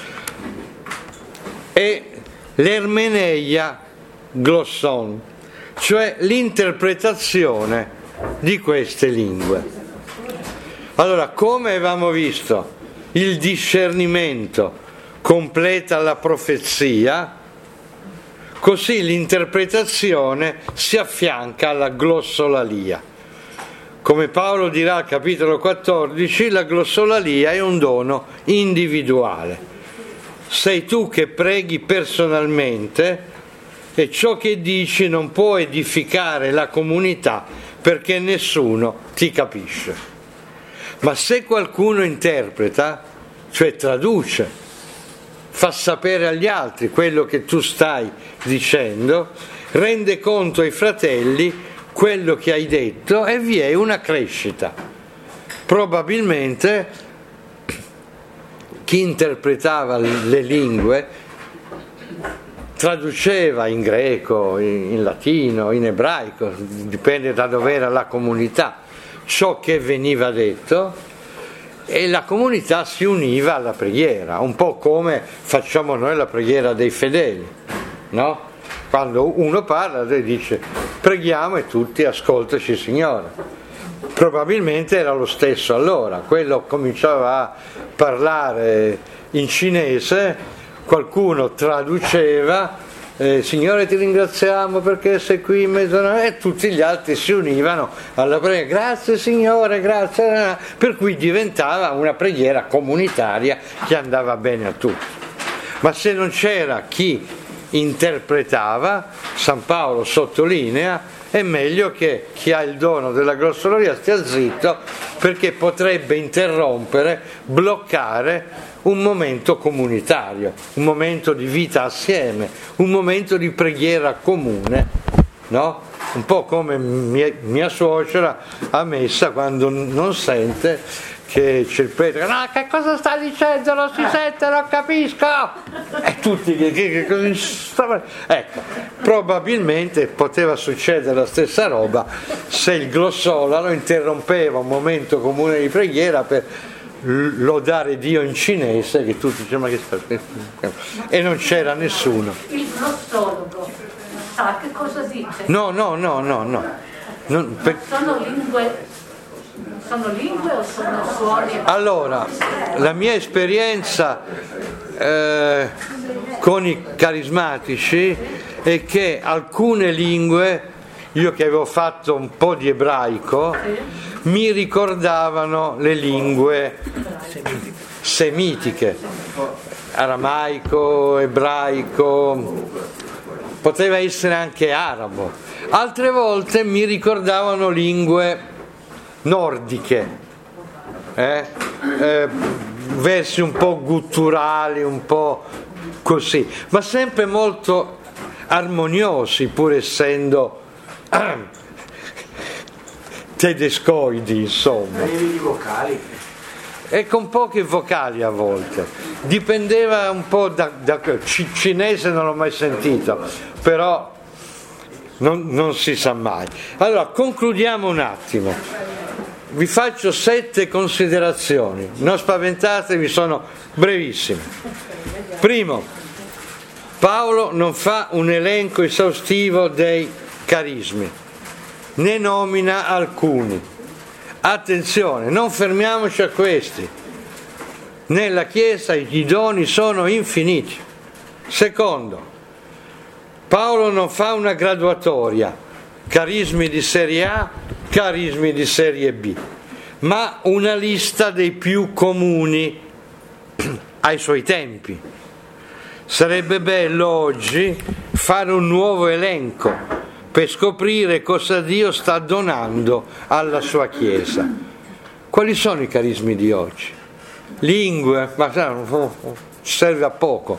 È l'ermeneia glosson, cioè l'interpretazione di queste lingue. Allora, come avevamo visto, il discernimento completa la profezia, Così l'interpretazione si affianca alla glossolalia. Come Paolo dirà al capitolo 14, la glossolalia è un dono individuale. Sei tu che preghi personalmente e ciò che dici non può edificare la comunità perché nessuno ti capisce. Ma se qualcuno interpreta, cioè traduce, fa sapere agli altri quello che tu stai dicendo, rende conto ai fratelli quello che hai detto e vi è una crescita. Probabilmente chi interpretava le lingue traduceva in greco, in latino, in ebraico, dipende da dove era la comunità, ciò che veniva detto, e la comunità si univa alla preghiera, un po' come facciamo noi la preghiera dei fedeli, no? Quando uno parla e dice preghiamo e tutti ascoltaci Signore. Probabilmente era lo stesso allora, quello cominciava a parlare in cinese, qualcuno traduceva, Signore ti ringraziamo perché sei qui in mezzo a noi, e tutti gli altri si univano alla preghiera, grazie Signore, grazie, per cui diventava una preghiera comunitaria che andava bene a tutti. Ma se non c'era chi interpretava, San Paolo sottolinea, è meglio che chi ha il dono della glossolalia stia zitto, perché potrebbe interrompere, bloccare un momento comunitario, un momento di vita assieme, un momento di preghiera comune, no? Un po' come mia suocera a messa, quando non sente che c'è il prete, no, che cosa sta dicendo? Non si sente, non capisco! E tutti ecco, probabilmente poteva succedere la stessa roba se il glossolaro interrompeva un momento comune di preghiera per lodare Dio in cinese, che tutti dicevano e non c'era nessuno. Il glossologo sa che cosa dice? No. Sono lingue o sono suoni? Allora, la mia esperienza con i carismatici è che alcune lingue, io che avevo fatto un po' di ebraico, mi ricordavano le lingue semitiche, aramaico, ebraico, poteva essere anche arabo. Altre volte mi ricordavano lingue nordiche, versi un po' gutturali, un po' così, ma sempre molto armoniosi, pur essendo tedescoidi, insomma. E con poche vocali a volte. Dipendeva un po' da cinese non l'ho mai sentito, però non si sa mai. Allora, concludiamo un attimo. Vi faccio 7 considerazioni, non spaventatevi, sono brevissime. Primo, Paolo non fa un elenco esaustivo dei carismi, ne nomina alcuni. Attenzione, non fermiamoci a questi. Nella Chiesa i doni sono infiniti. Secondo, Paolo non fa una graduatoria, carismi di serie A, carismi di serie B, ma una lista dei più comuni ai suoi tempi. Sarebbe bello oggi fare un nuovo elenco per scoprire cosa Dio sta donando alla sua Chiesa. Quali sono i carismi di oggi? Lingue, ma serve a poco.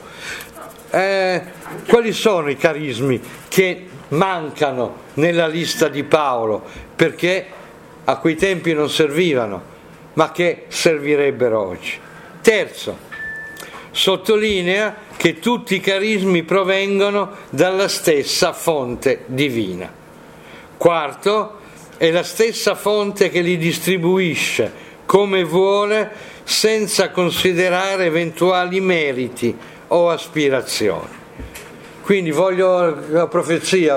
Quali sono i carismi che mancano nella lista di Paolo, perché a quei tempi non servivano, ma che servirebbero oggi? Terzo, sottolinea che tutti i carismi provengono dalla stessa fonte divina. Quarto, è la stessa fonte che li distribuisce come vuole, senza considerare eventuali meriti o aspirazioni. Quindi voglio la profezia.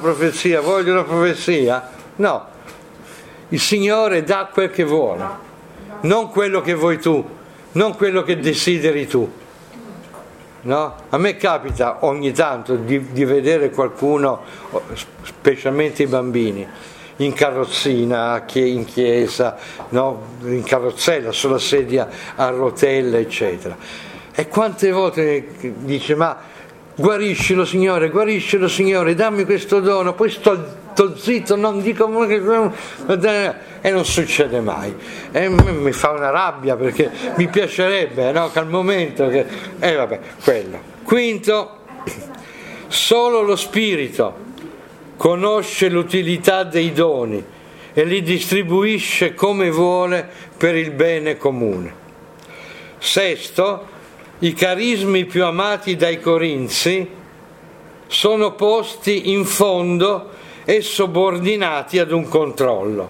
No, il Signore dà quel che vuole, non quello che vuoi tu, non quello che desideri tu. no? A me capita ogni tanto di vedere qualcuno, specialmente i bambini, in carrozzina, in chiesa, no? In carrozzella, sulla sedia a rotelle, eccetera. E quante volte dice: ma guariscilo Signore, dammi questo dono, poi sto zitto, non dico, e non succede mai. E mi fa una rabbia, perché mi piacerebbe, no? Che al momento che... vabbè, quello. Quinto, solo lo Spirito conosce l'utilità dei doni e li distribuisce come vuole per il bene comune. Sesto, i carismi più amati dai Corinzi sono posti in fondo e subordinati ad un controllo: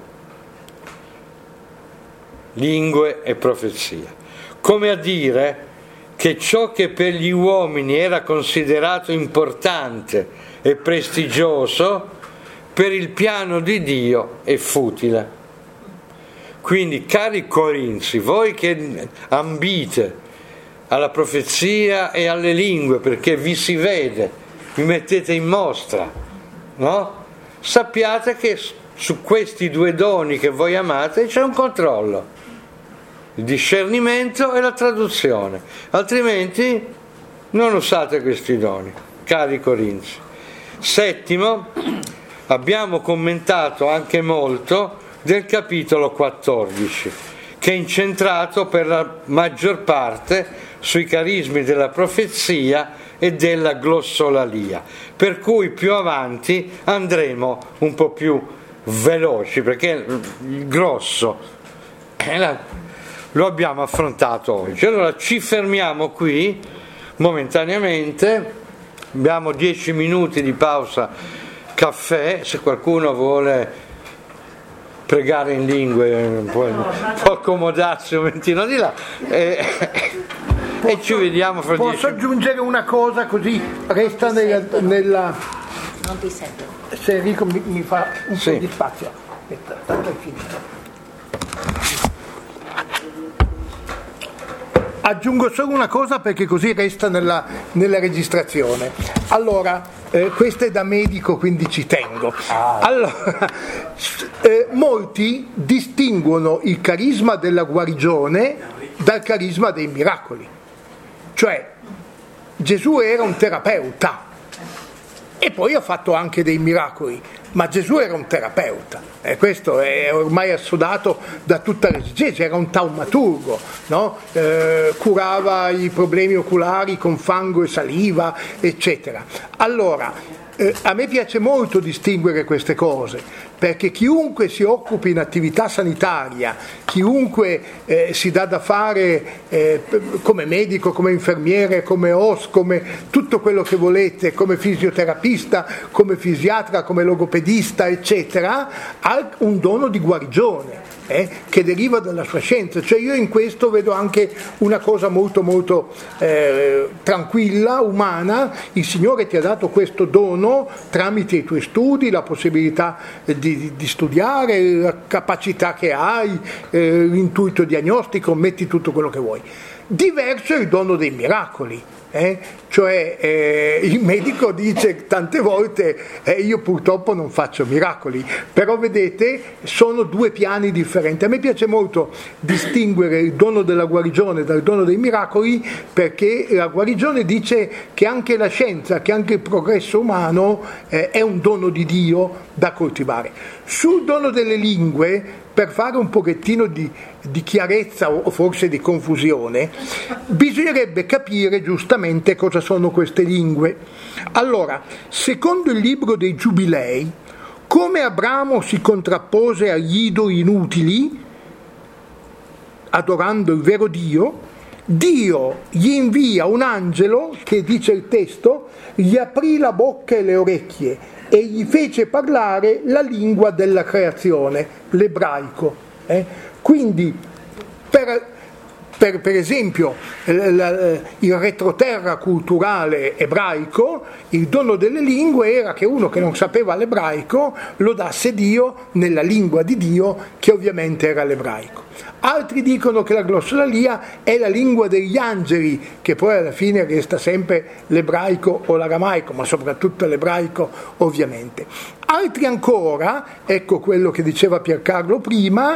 lingue e profezia. Come a dire che ciò che per gli uomini era considerato importante e prestigioso, per il piano di Dio è futile. Quindi, cari Corinzi, voi che ambite alla profezia e alle lingue perché vi si vede, vi mettete in mostra, no? Sappiate che su questi due doni che voi amate c'è un controllo, il discernimento e la traduzione, altrimenti non usate questi doni, cari Corinzi. Settimo, abbiamo commentato anche molto del capitolo 14, che è incentrato per la maggior parte sui carismi della profezia e della glossolalia, per cui più avanti andremo un po' più veloci, perché il grosso lo abbiamo affrontato oggi. Allora ci fermiamo qui momentaneamente, abbiamo 10 minuti di pausa caffè, se qualcuno vuole pregare in lingue può accomodarsi un momentino di là e ci vediamo fra 10 minuti. Posso aggiungere una cosa, così resta nella... Non ti sento. Se Enrico mi fa un po' di spazio. Aspetta, tanto è finito. Aggiungo solo una cosa, perché così resta nella registrazione. Allora, questo è da medico, quindi ci tengo. Allora, molti distinguono il carisma della guarigione dal carisma dei miracoli. Cioè, Gesù era un terapeuta e poi ha fatto anche dei miracoli, ma Gesù era un terapeuta, e questo è ormai assodato da tutta l'esigenza. Era un taumaturgo, no? Curava i problemi oculari con fango e saliva, eccetera. Allora, a me piace molto distinguere queste cose, perché chiunque si occupi in attività sanitaria, chiunque si dà da fare come medico, come infermiere, come OS, come tutto quello che volete, come fisioterapista, come fisiatra, come logopedista, eccetera, ha un dono di guarigione che deriva dalla sua scienza. Cioè, io in questo vedo anche una cosa molto molto tranquilla, umana. Il Signore ti ha dato questo dono tramite i tuoi studi, la possibilità di studiare, la capacità che hai, l'intuito diagnostico, metti tutto quello che vuoi. Diverso è il dono dei miracoli. Cioè il medico dice tante volte io purtroppo non faccio miracoli, però vedete sono due piani differenti. A me piace molto distinguere il dono della guarigione dal dono dei miracoli, perché la guarigione dice che anche la scienza, che anche il progresso umano è un dono di Dio da coltivare. Sul dono delle lingue, per fare un pochettino di chiarezza o forse di confusione, bisognerebbe capire giustamente cosa sono queste lingue. Allora, secondo il libro dei Giubilei, come Abramo si contrappose agli idoli inutili, adorando il vero Dio, Dio gli invia un angelo che, dice il testo, gli aprì la bocca e le orecchie e gli fece parlare la lingua della creazione, l'ebraico. Quindi per per esempio il retroterra culturale ebraico, il dono delle lingue era che uno che non sapeva l'ebraico lodasse Dio nella lingua di Dio, che ovviamente era l'ebraico. Altri dicono che la glossolalia è la lingua degli angeli, che poi alla fine resta sempre l'ebraico o l'aramaico, ma soprattutto l'ebraico ovviamente. Altri ancora, ecco quello che diceva Piercarlo prima,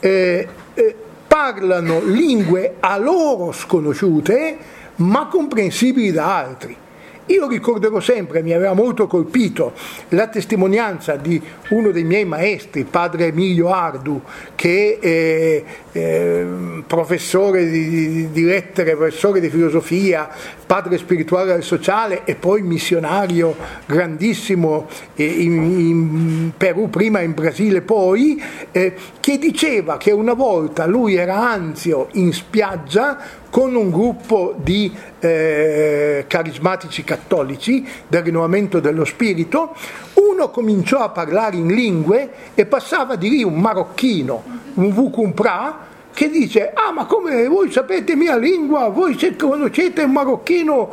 parlano lingue a loro sconosciute ma comprensibili da altri. Io ricorderò sempre, mi aveva molto colpito la testimonianza di uno dei miei maestri, padre Emilio Ardu, che è professore di lettere, professore di filosofia, padre spirituale del sociale e poi missionario grandissimo in Perù prima, in Brasile poi, che diceva che una volta lui era anzio in spiaggia con un gruppo di carismatici cattolici del rinnovamento dello spirito. Uno cominciò a parlare in lingue e passava di lì un marocchino, un vucumpra, che dice: ah, ma come voi sapete mia lingua, voi conoscete il marocchino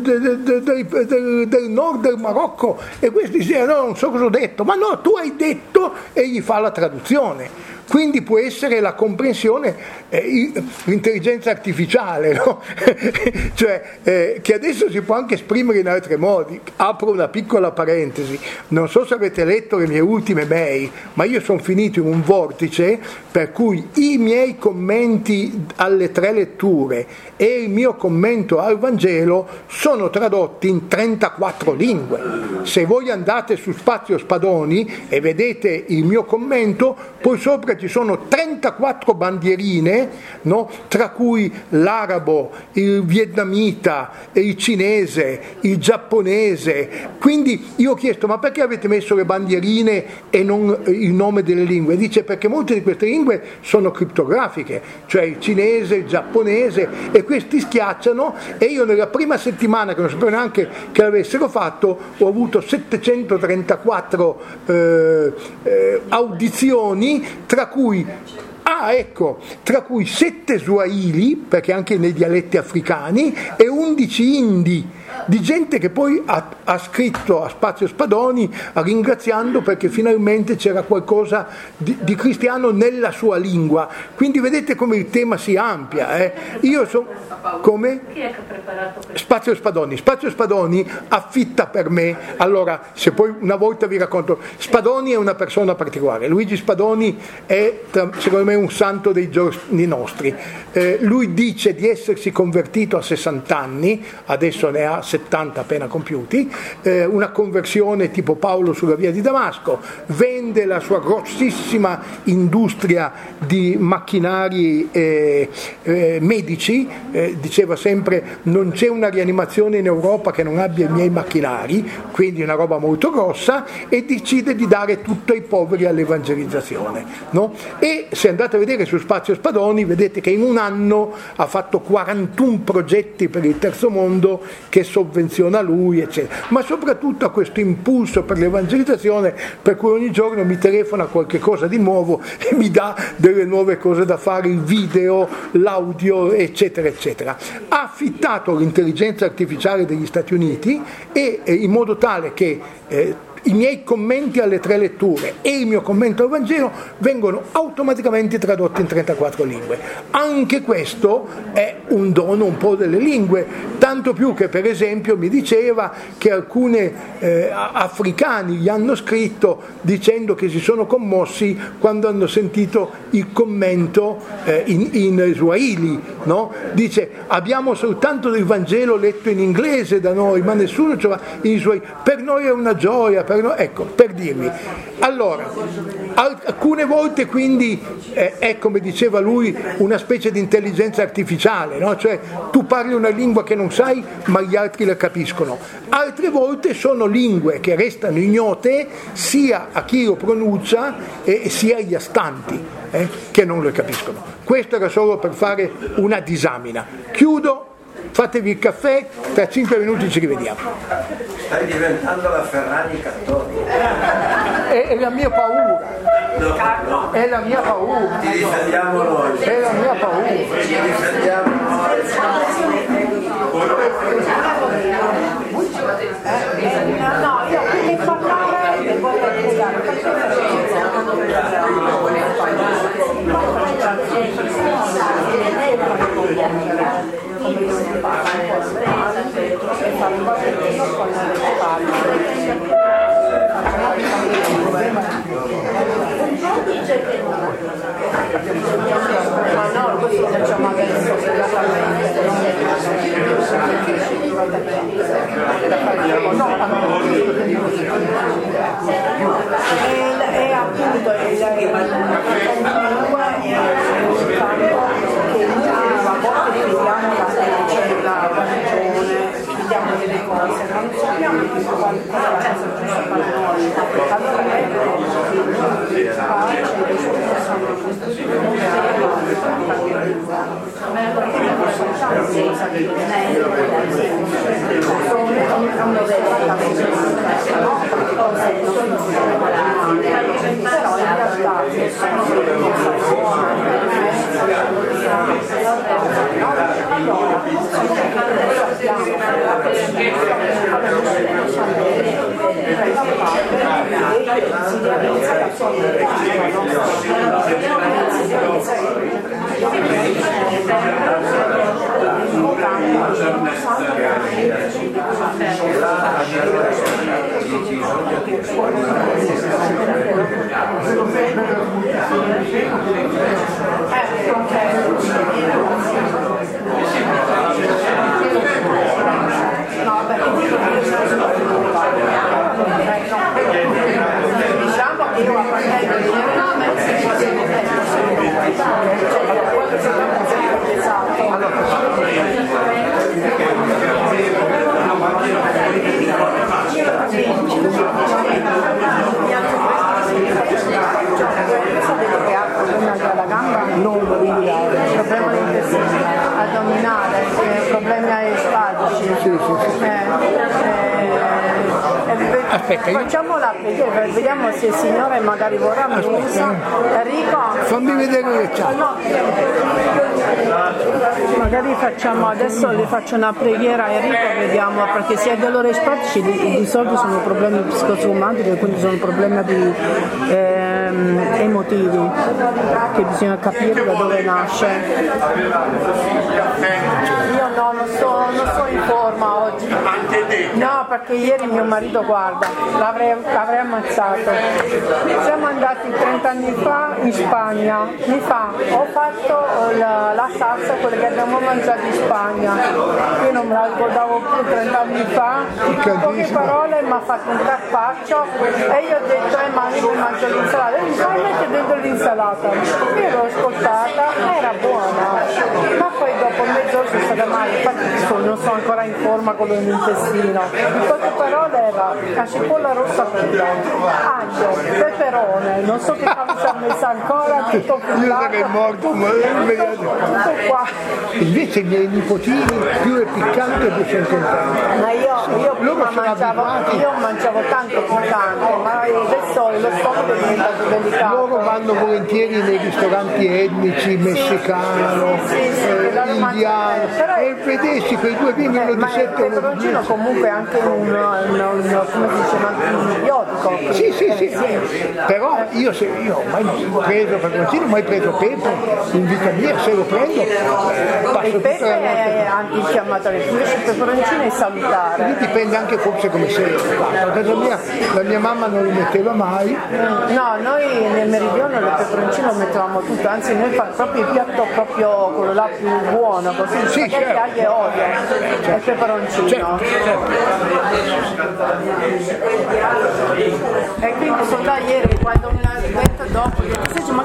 del nord del Marocco? E questi dice: no, non so cosa ho detto. Ma no, tu hai detto, e gli fa la traduzione. Quindi può essere la comprensione, l'intelligenza artificiale, no? Cioè, che adesso si può anche esprimere in altri modi. Apro una piccola parentesi, non so se avete letto le mie ultime mail, ma io sono finito in un vortice per cui i miei commenti alle 3 letture e il mio commento al Vangelo sono tradotti in 34 lingue. Se voi andate su Spazio Spadoni e vedete il mio commento, poi sopra ci sono 34 bandierine, no? Tra cui l'arabo, il vietnamita, il cinese, il giapponese. Quindi io ho chiesto: ma perché avete messo le bandierine e non il nome delle lingue? Dice: perché molte di queste lingue sono criptografiche, cioè il cinese, il giapponese, e questi schiacciano, e io nella prima settimana, che non sapevo neanche che l'avessero fatto, ho avuto 734 audizioni, tra cui 7 swahili, perché anche nei dialetti africani, e 11 indi, di gente che poi ha scritto a Spazio Spadoni ringraziando perché finalmente c'era qualcosa di cristiano nella sua lingua. Quindi vedete come il tema si amplia. Io come? Chi è che ha preparato questo? Spazio Spadoni. Spazio Spadoni affitta per me. Allora, se poi una volta vi racconto, Spadoni è una persona particolare. Luigi Spadoni è, secondo me, un santo dei giorni nostri. Lui dice di essersi convertito a 60 anni, adesso ne ha 70 appena compiuti, una conversione tipo Paolo sulla via di Damasco, vende la sua grossissima industria di macchinari medici, diceva sempre: non c'è una rianimazione in Europa che non abbia i miei macchinari, quindi una roba molto grossa, e decide di dare tutto ai poveri all'evangelizzazione, no? E se andate a vedere su Spazio Spadoni vedete che in un anno ha fatto 41 progetti per il terzo mondo che sovvenziona lui, eccetera. Ma soprattutto ha questo impulso per l'evangelizzazione, per cui ogni giorno mi telefona qualche cosa di nuovo e mi dà delle nuove cose da fare, il video, l'audio, eccetera eccetera. Ha affittato l'intelligenza artificiale degli Stati Uniti e in modo tale che i miei commenti alle 3 letture e il mio commento al Vangelo vengono automaticamente tradotti in 34 lingue. Anche questo è un dono un po' delle lingue, tanto più che, per esempio, mi diceva che alcuni africani gli hanno scritto dicendo che si sono commossi quando hanno sentito il commento in swahili, no? Dice: abbiamo soltanto il Vangelo letto in inglese da noi, ma nessuno ce l'ha in swahili. Per noi è una gioia, ecco, per dirvi. Allora, alcune volte quindi è, come diceva lui, una specie di intelligenza artificiale, no? Cioè tu parli una lingua che non sai ma gli altri la capiscono. Altre volte sono lingue che restano ignote sia a chi lo pronuncia sia agli astanti che non le capiscono. Questo era solo per fare una disamina. Chiudo. Fatevi il caffè, tra 5 minuti ci rivediamo. Stai diventando la Ferrari cattolica. È la mia paura. No. È la mia paura. Ti difendiamo noi. È la mia paura. Ti difendiamo. Ma no, questo lo facciamo adesso e appunto a volte vediamo la ragione, vediamo delle cose, ma non sappiamo di cosa la cosa giusta per noi. Allora diciamo che io appartengo la gamba non il problema addominale, problemi spadici. Aspetta, facciamo la preghiera, vediamo se il Signore magari vorrà messa. Enrico, fammi vedere che c'è. Magari facciamo adesso, le faccio una preghiera a Enrico, vediamo, perché se ha dolori spadici di solito sono problemi psicosomatici, quindi sono problemi emotivi che bisogna capire da dove nasce. Io non sto in forma oggi. No, perché ieri mio marito, guarda, l'avrei ammazzato. Siamo andati 30 anni fa in Spagna, mi fa, ho fatto la salsa, quella che abbiamo mangiato in Spagna. Io non me la ricordavo più 30 anni fa, in poche parole mi ha fatto un carpaccio e io ho detto ma io mangio l'insalata. E mi fa, mette dentro l'insalata. Io l'ho ascoltata, era buona, ma poi dopo mezz'ora sono stata male, infatti non sono ancora in forma con l'intestino. In poche parole era la cipolla rossa cruda, aglio, peperone, non so che cosa ci ha messo ancora, tutto frullato. Io che è morto, ma tutto qua. Invece i miei nipotini più è piccante più sono contenti. Ma io prima mangiavo tanto piccante, ma adesso lo stomaco è diventato delicato. Loro vanno volentieri nei ristoranti etnici, messicano, indiano, e vedessi quei due vini lo ma il peperoncino comunque è anche un antibiotico. Sì. Però io mai preso peperoncino, mai preso pepe, in vita mia se lo prendo passo il pepe è antinfiammatorio, invece il peperoncino è salutare. Lì dipende anche forse come sei. La mia mamma non lo metteva mai. No, noi nel meridione il peperoncino lo mettevamo tutto, anzi noi facciamo proprio il piatto proprio quello là più buono, così spaghetti, aglio e olio e il peperoncino. Certo. E quindi sono da ieri quando mi ha detto dopo che